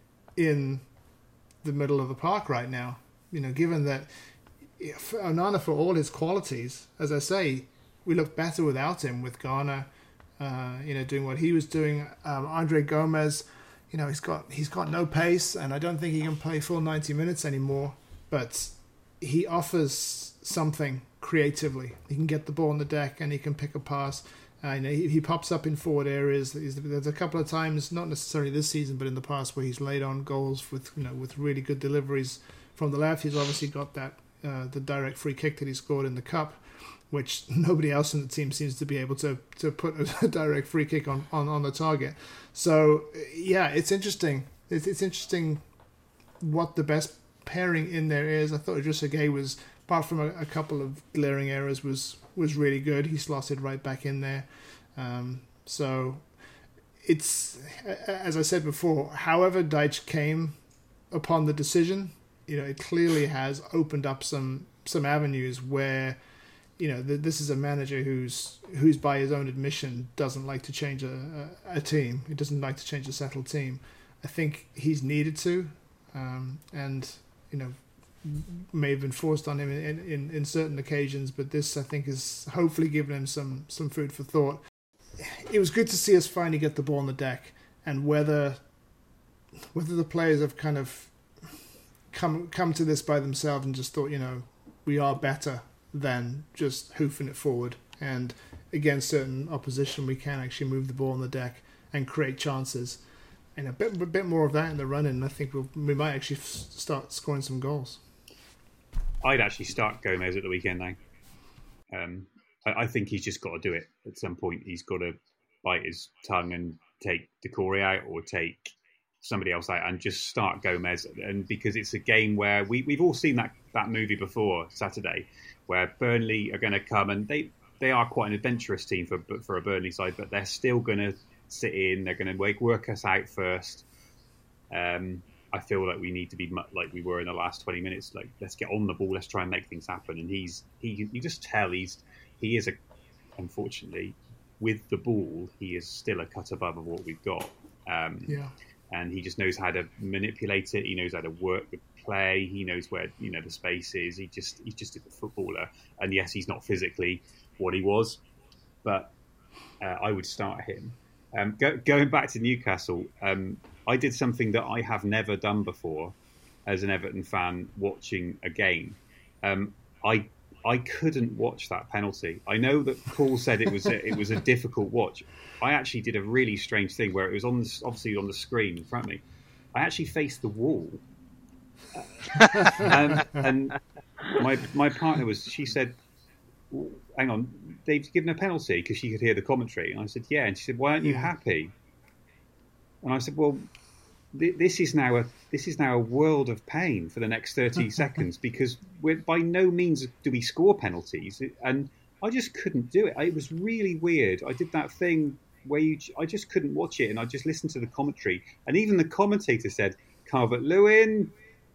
in the middle of the park right now. You know, given that Onana, for all his qualities, as I say, we look better without him. With Garner, uh, you know, doing what he was doing. Um, Andre Gomez, you know, he's got he's got no pace, and I don't think he can play full ninety minutes anymore. But he offers something creatively. He can get the ball on the deck, and he can pick a pass. Uh, you know, he, he pops up in forward areas. There's a couple of times, not necessarily this season, but in the past, where he's laid on goals with you know with really good deliveries. From the left, he's obviously got that uh, the direct free kick that he scored in the cup, which nobody else in the team seems to be able to to put a direct free kick on, on, on the target. So yeah, it's interesting. It's, it's interesting what the best pairing in there is. I thought Idrissa Gueye was, apart from a, a couple of glaring errors, was was really good. He slotted right back in there. Um, so it's, as I said before, however Dyche came upon the decision, you know, it clearly has opened up some some avenues where, you know, th- this is a manager who's who's by his own admission doesn't like to change a, a, a team. He doesn't like to change a settled team. I think he's needed to, um, and you know, may have been forced on him in, in, in certain occasions. But this, I think, has hopefully given him some some food for thought. It was good to see us finally get the ball on the deck, and whether whether the players have kind of come come to this by themselves and just thought, you know, we are better than just hoofing it forward, and against certain opposition we can actually move the ball on the deck and create chances, and a bit a bit more of that in the run-in. I think we'll, we might actually f- start scoring some goals. I'd actually start Gomez at the weekend now. Um, I, I think he's just got to do it at some point. He's got to bite his tongue and take Decore out or take somebody else out and just start Gomez. And because it's a game where we, we've all seen that, that movie before Saturday, where Burnley are going to come, and they, they are quite an adventurous team for for a Burnley side, but they're still going to sit in, they're going to work us out first. Um, I feel like we need to be like we were in the last twenty minutes. Like, let's get on the ball, let's try and make things happen. And he's he you just tell he's he is a unfortunately with the ball he is still a cut above of what we've got. Um, yeah. And he just knows how to manipulate it. He knows how to work the play. He knows where you know the space is. He just he's just a footballer. And yes, he's not physically what he was, but uh, I would start him. Um, go, going back to Newcastle, um, I did something that I have never done before as an Everton fan watching a game. Um, I I couldn't watch that penalty. I know that Paul said it was a, it was a difficult watch. I actually did a really strange thing where it was on the, obviously on the screen in front of me. I actually faced the wall, um, and my my partner was. She said, hang on, they've given a penalty, because she could hear the commentary. And I said, yeah. And she said, why aren't you happy? And I said, well, th- this is now a this is now a world of pain for the next thirty seconds, because we're, by no means do we score penalties. And I just couldn't do it. It was really weird. I did that thing where you, I just couldn't watch it, and I just listened to the commentary. And even the commentator said, Calvert-Lewin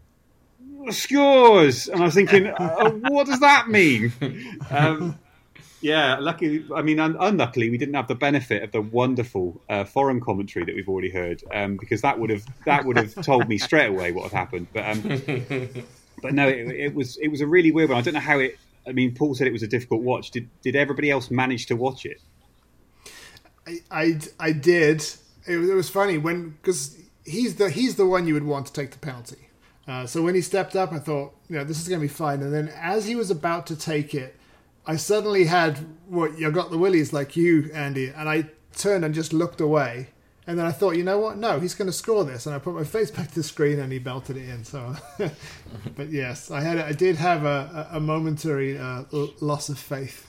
scores, and I was thinking, oh, what does that mean? Um, yeah, lucky. I mean, un- unluckily, we didn't have the benefit of the wonderful uh, foreign commentary that we've already heard, um, because that would have that would have told me straight away what had happened. But um, but no, it, it was it was a really weird one. I don't know how it. I mean, Paul said it was a difficult watch. Did did everybody else manage to watch it? I, I, I did. It was, it was funny when, because he's the he's the one you would want to take the penalty. Uh, so when he stepped up, I thought, you know, this is going to be fine. And then as he was about to take it, I suddenly had what you got the willies like you, Andy, and I turned and just looked away. And then I thought, you know what? No, he's going to score this. And I put my face back to the screen, and he belted it in. So, but yes, I had I did have a, a momentary uh, loss of faith.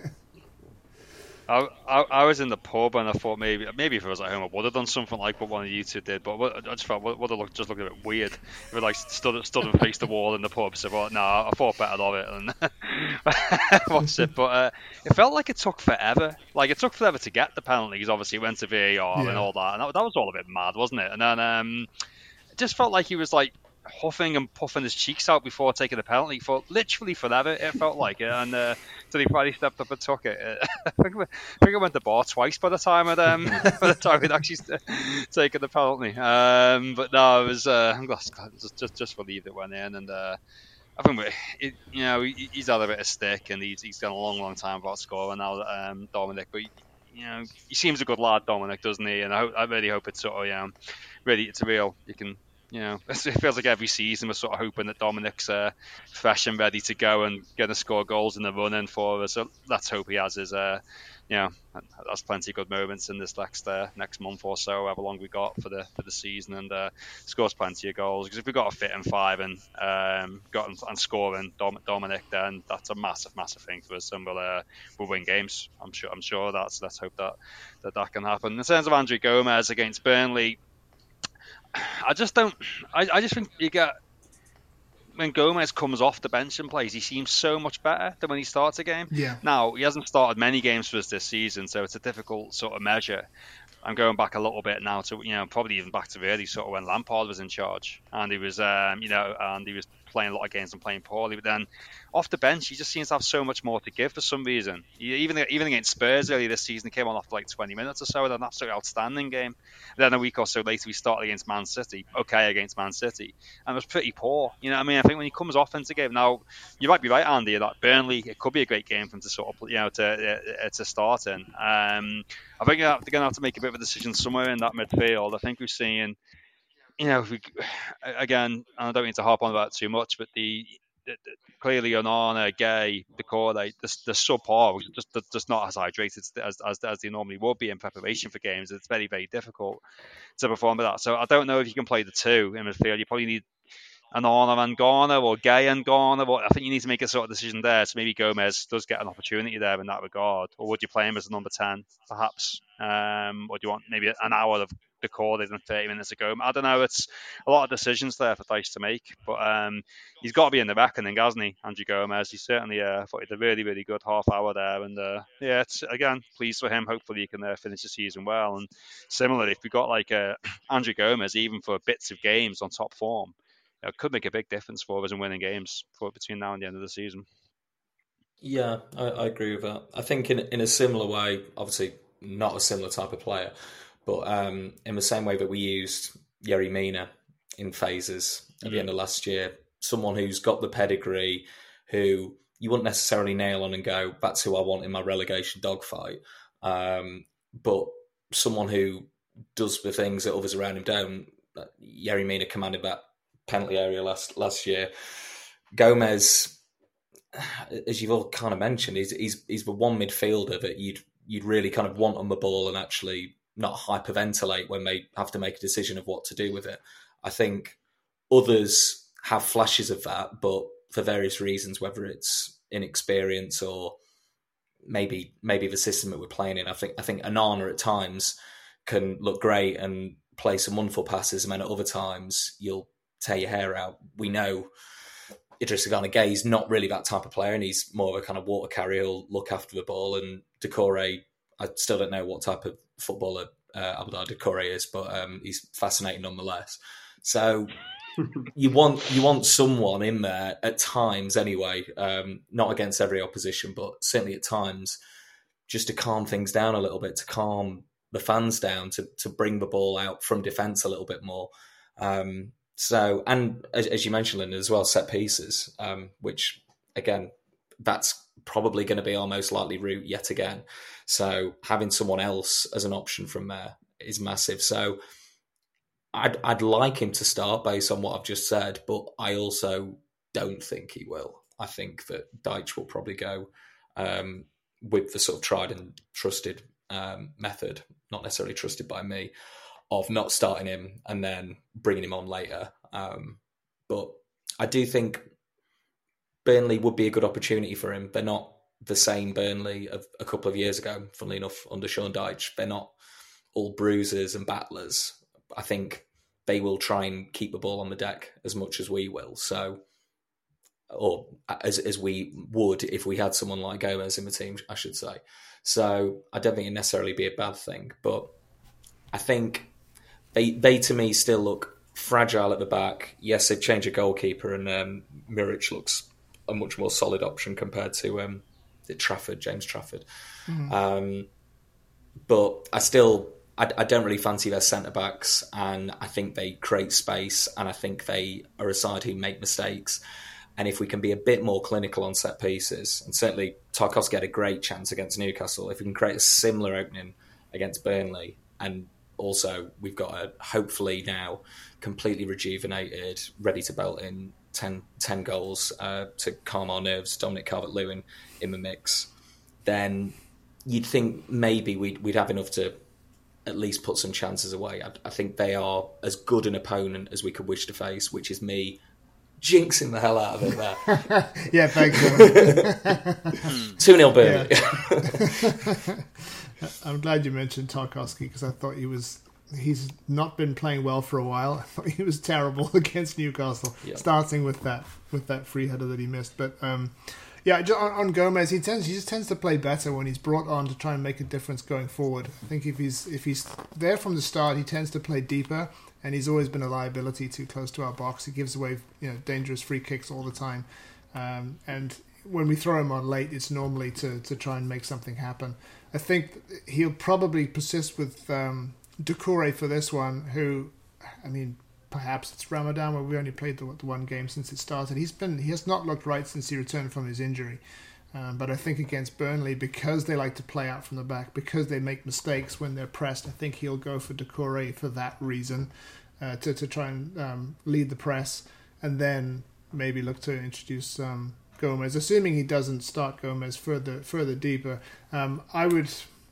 I, I I was in the pub and I thought maybe maybe if I was at home I would have done something like what one of you two did, but I just felt would have looked, just looked a bit weird. We were like stood stood and faced the wall in the pub. So well, no, I thought better of it and watched it. But uh, it felt like it took forever. Like it took forever to get the penalty because obviously it went to V A R yeah. and all that, and that, that was all a bit mad, wasn't it? And then um, it just felt like he was like huffing and puffing his cheeks out before taking the penalty for literally forever. It felt like it, and uh, so he finally stepped up and took it. I think I think I went to the bar twice by the time I'd um, by the time he'd actually taken the penalty. Um, but no, it was uh, I'm glad, just just just relieved it went in, and uh, I think it, you know he, he's had a bit of stick, and he's he's gone a long long time without scoring now, um, Dominic, but. He, You know, he seems a good lad, Dominic, doesn't he? And I, hope, I really hope it's sort of, you know, really it's real. You can, you know, it feels like every season we're sort of hoping that Dominic's uh, fresh and ready to go and going to score goals in the run-in for us. So let's hope he has his, uh, you know, has plenty of good moments in this next uh, next month or so, however long we got for the for the season, and uh, scores plenty of goals. Because if we've got a fit in five and um, got and, and scoring Dom, Dominic, then that's a massive, massive thing for us, and we'll uh, we'll win games. I'm sure. I'm sure that's. Let's hope that that that can happen. In terms of Andrew Gomez against Burnley, I just don't. I, I just think you get. When Gomez comes off the bench and plays, he seems so much better than when he starts a game. Yeah. Now, he hasn't started many games for us this season, so it's a difficult sort of measure. I'm going back a little bit now to, you know, probably even back to really sort of when Lampard was in charge, and he was, um, you know, and he was playing a lot of games and playing poorly. But then off the bench, he just seems to have so much more to give for some reason. He, even even against Spurs earlier this season, he came on after like twenty minutes or so, with an absolutely outstanding game. Then a week or so later, we started against Man City, okay against Man City, and it was pretty poor. You know what I mean? I think when he comes off into game, now you might be right, Andy, that Burnley, it could be a great game for him to sort of, you know, to uh, to start in. Um, I think they're going to have to make a bit of a decision somewhere in that midfield. I think we're seeing, you know, we, again, I don't mean to harp on about it too much, but the, the, the clearly Onana, Gay, Decore, the, the subpar, just just not as hydrated as, as as they normally would be in preparation for games. It's very, very difficult to perform with that. So I don't know if you can play the two in midfield. You probably need Onana and Garner or Gay and Garner. But I think you need to make a sort of decision there. So maybe Gomez does get an opportunity there in that regard. Or would you play him as a number ten, perhaps? Um, or do you want maybe an hour of recorded and thirty minutes ago? I don't know. It's a lot of decisions there for Dyche to make. But um, he's got to be in the reckoning, hasn't he, Andrew Gomez? He certainly uh, thought he did a really, really good half hour there. And uh, yeah, it's again, pleased for him. Hopefully he can uh, finish the season well. And similarly, if we got like uh, Andrew Gomez, even for bits of games on top form, it could make a big difference for us in winning games for between now and the end of the season. Yeah, I, I agree with that. I think in in a similar way, obviously not a similar type of player, but um, in the same way that we used Yerry Mina in phases at mm-hmm. the end of last year, someone who's got the pedigree, who you wouldn't necessarily nail on and go, that's who I want in my relegation dogfight, um, but someone who does the things that others around him don't. Yerry Mina commanded that penalty area last last year. Gomez, as you've all kind of mentioned, he's he's he's the one midfielder that you'd you'd really kind of want on the ball and actually not hyperventilate when they have to make a decision of what to do with it. I think others have flashes of that, but for various reasons, whether it's inexperience or maybe maybe the system that we're playing in. I think I think Onana at times can look great and play some wonderful passes, and then at other times you'll tear your hair out. We know Idrissa Gana Gueye not really that type of player, and he's more of a kind of water carrier. He'll look after the ball, and Doucouré, I still don't know what type of footballer uh, Abdoulaye Doucouré is, but um, he's fascinating nonetheless. So you want you want someone in there at times anyway, um, not against every opposition, but certainly at times, just to calm things down a little bit, to calm the fans down, to to bring the ball out from defence a little bit more. Um, so, and as, as you mentioned, Linda, as well, set pieces, um, which again, that's probably going to be our most likely route yet again. So having someone else as an option from there is massive. So I'd I'd like him to start based on what I've just said, but I also don't think he will. I think that Dyche will probably go um, with the sort of tried and trusted um, method, not necessarily trusted by me, of not starting him and then bringing him on later. Um, but I do think Burnley would be a good opportunity for him. They're not the same Burnley of a couple of years ago, funnily enough, under Sean Dyche. They're not all bruisers and battlers. I think they will try and keep the ball on the deck as much as we will. So, or as as we would if we had someone like Gomez in the team, I should say. So I don't think it'd necessarily be a bad thing, but I think they they to me still look fragile at the back. Yes, they've changed a goalkeeper, and um, Muric looks a much more solid option compared to um, Trafford, James Trafford. Mm-hmm. Um, but I still. I don't really fancy their centre-backs, and I think they create space, and I think they are a side who make mistakes. And if we can be a bit more clinical on set pieces, and certainly Tarkowski had a great chance against Newcastle, if we can create a similar opening against Burnley, and also we've got a hopefully now completely rejuvenated, ready to belt in ten, ten goals uh, to calm our nerves, Dominic Calvert-Lewin in the mix, then you'd think maybe we'd, we'd have enough to at least put some chances away. I, I think they are as good an opponent as we could wish to face, which is me jinxing the hell out of it there. Yeah, thanks. two nil Burnley. Yeah. I'm glad you mentioned Tarkowski, because I thought he was... He's not been playing well for a while. I thought he was terrible against Newcastle, yeah. starting with that with that free header that he missed. But um, yeah, on, on Gomez, he tends he just tends to play better when he's brought on to try and make a difference going forward. I think if he's if he's there from the start, he tends to play deeper, and he's always been a liability too close to our box. He gives away you know dangerous free kicks all the time, um, and when we throw him on late, it's normally to to try and make something happen. I think he'll probably persist with um, Doucouré for this one, who, I mean, perhaps it's Ramadan where we only played the, the one game since it started. He's been he has not looked right since he returned from his injury. Um, but I think against Burnley, because they like to play out from the back, because they make mistakes when they're pressed, I think he'll go for Doucouré for that reason, uh, to to try and um, lead the press, and then maybe look to introduce um, Gomez, assuming he doesn't start Gomez further further deeper. Um, I would,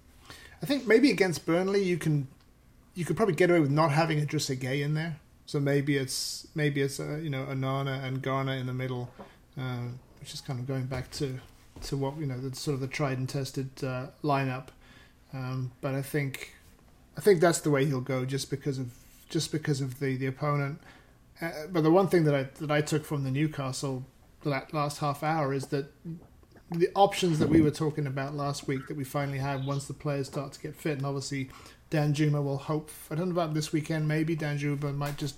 I think maybe against Burnley you can. You could probably get away with not having Idrissa Gueye in there, so maybe it's maybe it's uh, you know Onana and Garner in the middle, uh, which is kind of going back to, to what you know the sort of the tried and tested uh, lineup. Um, but I think I think that's the way he'll go, just because of just because of the the opponent. Uh, but the one thing that I that I took from the Newcastle that last half hour is that the options that we were talking about last week that we finally have once the players start to get fit, and obviously Danjuma will hope. I don't know about this weekend. Maybe Danjuma might just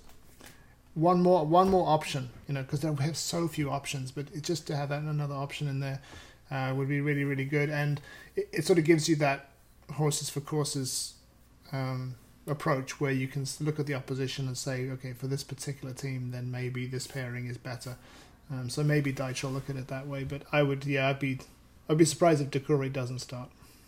one more one more option, you know, because we have so few options. But it's just to have that another option in there uh, would be really really good, and it, it sort of gives you that horses for courses um, approach where you can look at the opposition and say, okay, for this particular team, then maybe this pairing is better. Um, so maybe Dyche will look at it that way. But I would, yeah, I'd be, I'd be surprised if Doucouré doesn't start.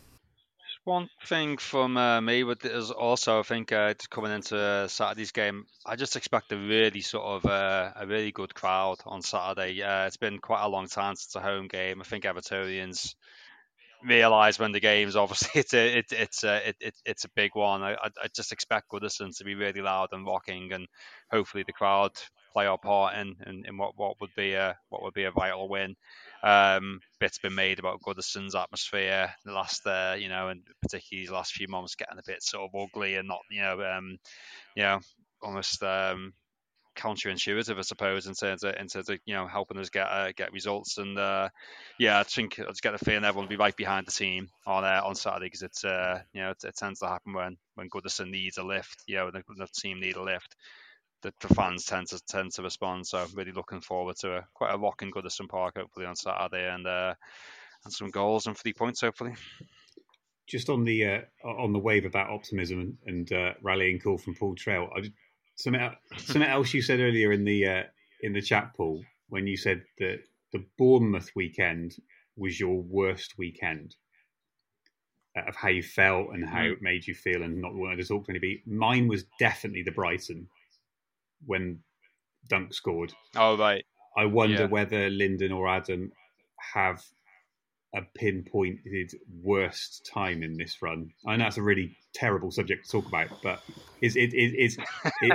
One thing from uh, me with it is also, I think, uh, coming into Saturday's game, I just expect a really sort of uh, a really good crowd on Saturday. Uh, it's been quite a long time since a home game. I think Evertonians realise when the game's obviously it's a it, it's a it, it, it's a big one. I, I I just expect Goodison to be really loud and rocking, and hopefully the crowd play our part in, in, in what, what would be a what would be a vital win. Um, bits been made about Goodison's atmosphere the last, uh, you know, and particularly these last few months getting a bit sort of ugly and not, you know, um, you know, almost um, counterintuitive, I suppose, in terms of in terms of you know helping us get uh, get results. And uh, yeah, I think I just get the feeling everyone will be right behind the team on uh, on Saturday because it's uh, you know it, it tends to happen when when Goodison needs a lift, you know, the, the team need a lift. The, the fans tend to tend to respond. So really looking forward to a quite a rock in Goodison Park hopefully on Saturday, and uh, and some goals and three points hopefully. Just on the uh, on the wave of that optimism and, and uh, rallying call from Paul Trail, I just, something something else you said earlier in the uh, in the chat, Paul, when you said that the Bournemouth weekend was your worst weekend uh, of how you felt and how mm. it made you feel, and not wanting to talk to anybody. Mine was definitely the Brighton when Dunk scored. Oh right. I wonder yeah. whether Lyndon or Adam have a pinpointed worst time in this run. I know that's a really terrible subject to talk about, but is it is is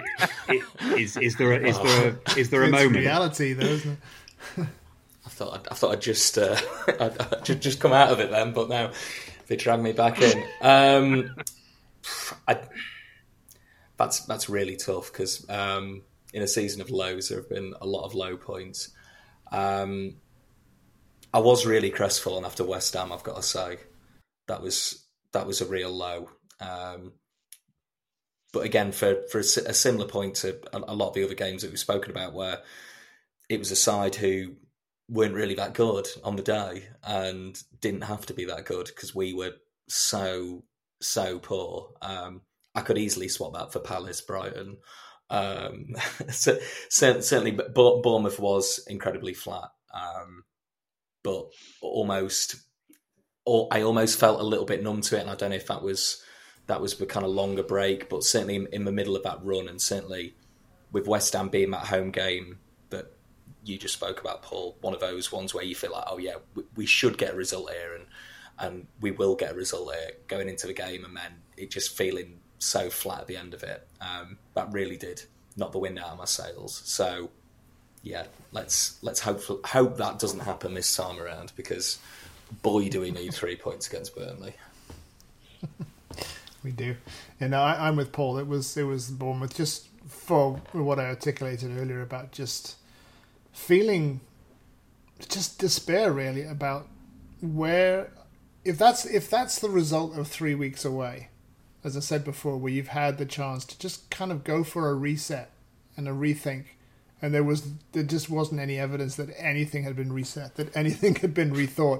is is there a, is there a, is there a it's moment? Reality, though, isn't it? I thought I'd, I thought I'd just uh, I'd, I'd just come out of it then, but now they drag me back in. Um, I, that's that's really tough because um, in a season of lows, there have been a lot of low points. Um, I was really crestfallen after West Ham, I've got to say. That was that was a real low. Um, but again, for, for a, a similar point to a, a lot of the other games that we've spoken about, where it was a side who weren't really that good on the day and didn't have to be that good because we were so, so poor. Um, I could easily swap that for Palace, Brighton. Um, so, certainly, but Bournemouth was incredibly flat. Um, but almost, or I almost felt a little bit numb to it, and I don't know if that was that was the kind of longer break, but certainly in, in the middle of that run, and certainly with West Ham being that home game that you just spoke about, Paul, one of those ones where you feel like, oh yeah, we, we should get a result here, and and we will get a result here going into the game, and then it just feeling so flat at the end of it. Um, that really did knock the wind out of my sails. So yeah, let's let's hope hope that doesn't happen this time around, because boy, do we need three points against Burnley. We do. And I, I'm with Paul. It was it was Bournemouth, just for what I articulated earlier about just feeling just despair really about where, if that's if that's the result of three weeks away, as I said before, where you've had the chance to just kind of go for a reset and a rethink, and there was there just wasn't any evidence that anything had been reset, that anything had been rethought.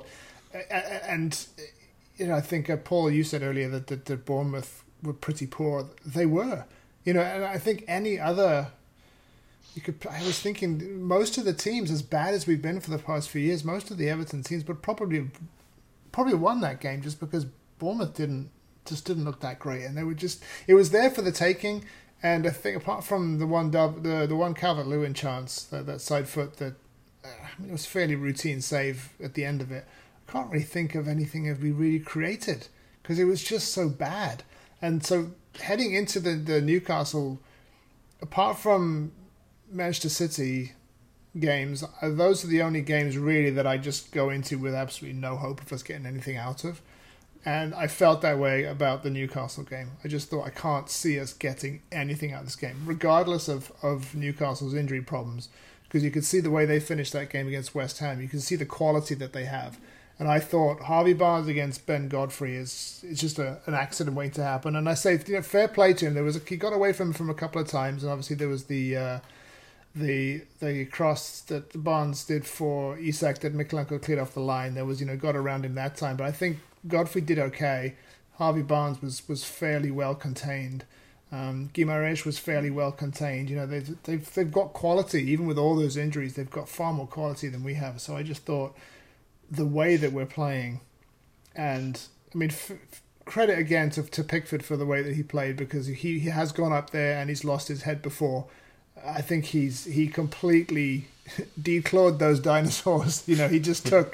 And you know, I think uh, Paul, you said earlier that, that that Bournemouth were pretty poor. They were, you know, and I think any other, you could. I was thinking most of the teams, as bad as we've been for the past few years, most of the Everton teams would probably probably won that game just because Bournemouth didn't just didn't look that great, and they were just it was there for the taking. And I think apart from the one dub, the the one Calvert-Lewin chance, that, that side foot that uh, I mean, it was a fairly routine save at the end of it. I can't really think of anything that we really created because it was just so bad. And so heading into the, the Newcastle, apart from Manchester City games, those are the only games really that I just go into with absolutely no hope of us getting anything out of. And I felt that way about the Newcastle game. I just thought I can't see us getting anything out of this game, regardless of, of Newcastle's injury problems, because you could see the way they finished that game against West Ham. You can see the quality that they have. And I thought Harvey Barnes against Ben Godfrey is is just a, an accident waiting to happen. And I say, you know, fair play to him. There was a, he got away from from a couple of times, and obviously there was the uh, the the cross that Barnes did for Isak that Mikalenko cleared off the line. There was, you know, got around him that time. But I think Godfrey did okay. Harvey Barnes was, was fairly well contained. Um, Guimaraes was fairly well contained. You know, they've, they've they've got quality even with all those injuries. They've got far more quality than we have. So I just thought, the way that we're playing, and I mean, f- credit again to, to Pickford for the way that he played, because he, he has gone up there and he's lost his head before. I think he's he completely declawed those dinosaurs. You know, he just took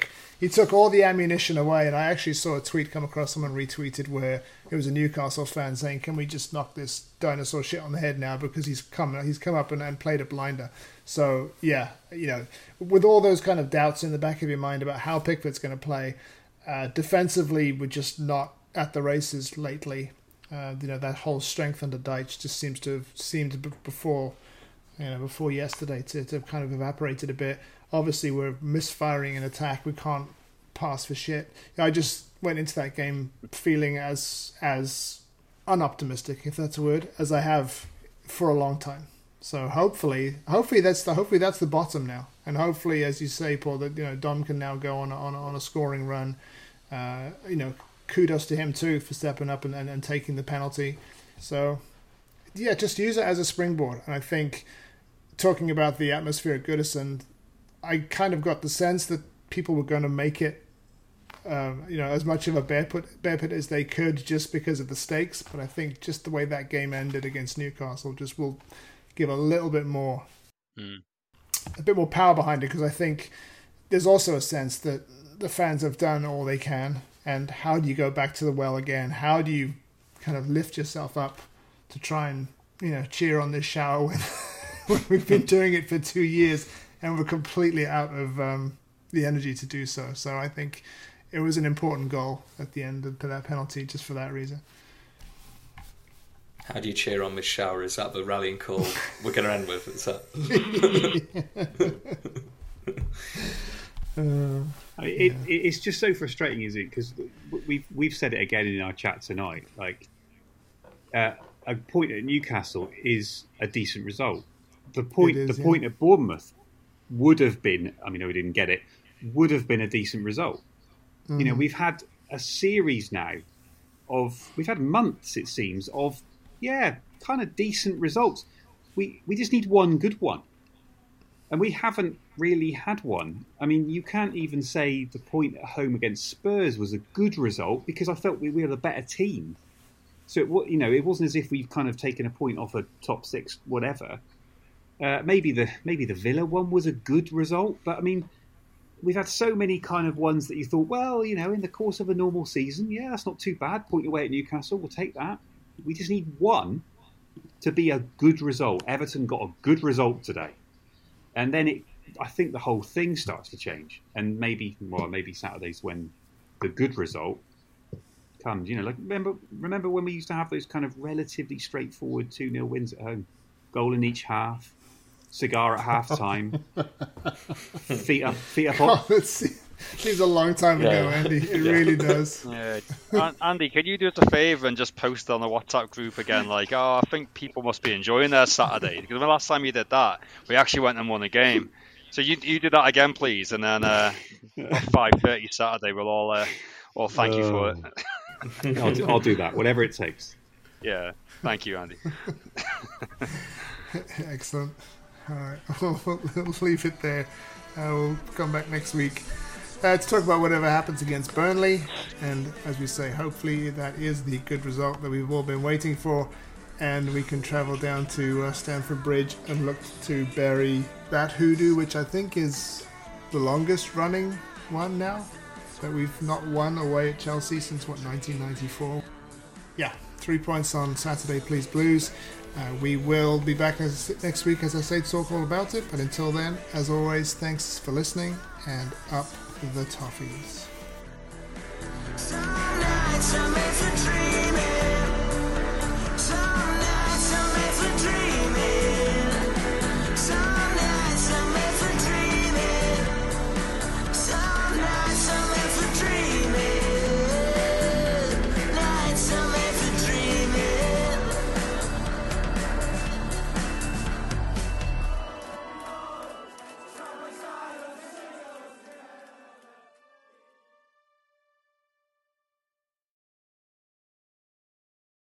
he took all the ammunition away. And I actually saw a tweet come across, someone retweeted where it was a Newcastle fan saying, "Can we just knock this dinosaur shit on the head now because he's come he's come up and, and played a blinder." So yeah, you know, with all those kind of doubts in the back of your mind about how Pickford's going to play, uh, defensively we're just not at the races lately. Uh, you know, that whole strength under Dyche just seems to have seemed before, you know, before yesterday to, to have kind of evaporated a bit. Obviously, we're misfiring in attack. We can't pass for shit. I just went into that game feeling as as unoptimistic, if that's a word, as I have for a long time. So hopefully, hopefully that's the hopefully that's the bottom now, and hopefully, as you say, Paul, that you know Dom can now go on a, on a, on a scoring run. Uh, you know. Kudos to him too for stepping up and, and, and taking the penalty. So, yeah, just use it as a springboard. And I think, talking about the atmosphere at Goodison, I kind of got the sense that people were going to make it, um, you know, as much of a bear pit, bear pit as they could just because of the stakes. But I think just the way that game ended against Newcastle just will give a little bit more, mm. a bit more power behind it, because I think there's also a sense that the fans have done all they can. And how do you go back to the well again? How do you kind of lift yourself up to try and, you know, cheer on this shower when, when we've been doing it for two years and we're completely out of um, the energy to do so. So I think it was an important goal at the end of that penalty just for that reason. How do you cheer on this shower? Is that the rallying call we're going to end with? Is that... Uh, I mean, it, yeah. It's just so frustrating, isn't it? Because we've we've said it again in our chat tonight. Like, uh, a point at Newcastle is a decent result. The point, is, the yeah. point at Bournemouth would have been. I mean, we didn't get it. Would have been a decent result. Mm. You know, we've had a series now of we've had months, it seems, of yeah, kind of decent results. We we just need one good one. And we haven't really had one. I mean, you can't even say the point at home against Spurs was a good result because I felt we were the better team. So, it, you know, it wasn't as if we've kind of taken a point off a top six, whatever. Uh, maybe the maybe the Villa one was a good result, but I mean, we've had so many kind of ones that you thought, well, you know, in the course of a normal season, yeah, that's not too bad. Point away at Newcastle, we'll take that. We just need one to be a good result. Everton got a good result today. And then it, I think the whole thing starts to change. And maybe, well, maybe Saturday's when the good result comes. You know, like remember, remember when we used to have those kind of relatively straightforward two nil wins at home, goal in each half, cigar at half time, feet up, feet up. Oh, it seems a long time ago, yeah. Andy. It yeah. really does. Yeah. Andy, can you do us a favour and just post on the WhatsApp group again? Like, oh, I think people must be enjoying their Saturday because the last time you did that, we actually went and won a game. So you you do that again, please, and then uh, five thirty Saturday, we'll all uh, all thank uh, you for it. I'll, do, I'll do that, whatever it takes. Yeah, thank you, Andy. Excellent. All right, we'll, we'll leave it there. Uh, we'll come back next week uh, to talk about whatever happens against Burnley. And as we say, hopefully that is the good result that we've all been waiting for. And we can travel down to uh, Stamford Bridge and look to bury that hoodoo, which I think is the longest running one now. That we've not won away at Chelsea since, what, nineteen ninety-four? Yeah, three points on Saturday, please, Blues. Uh, we will be back as, next week, as I say, to talk all about it. But until then, as always, thanks for listening, and up the Toffees. Some nights I made for dreams.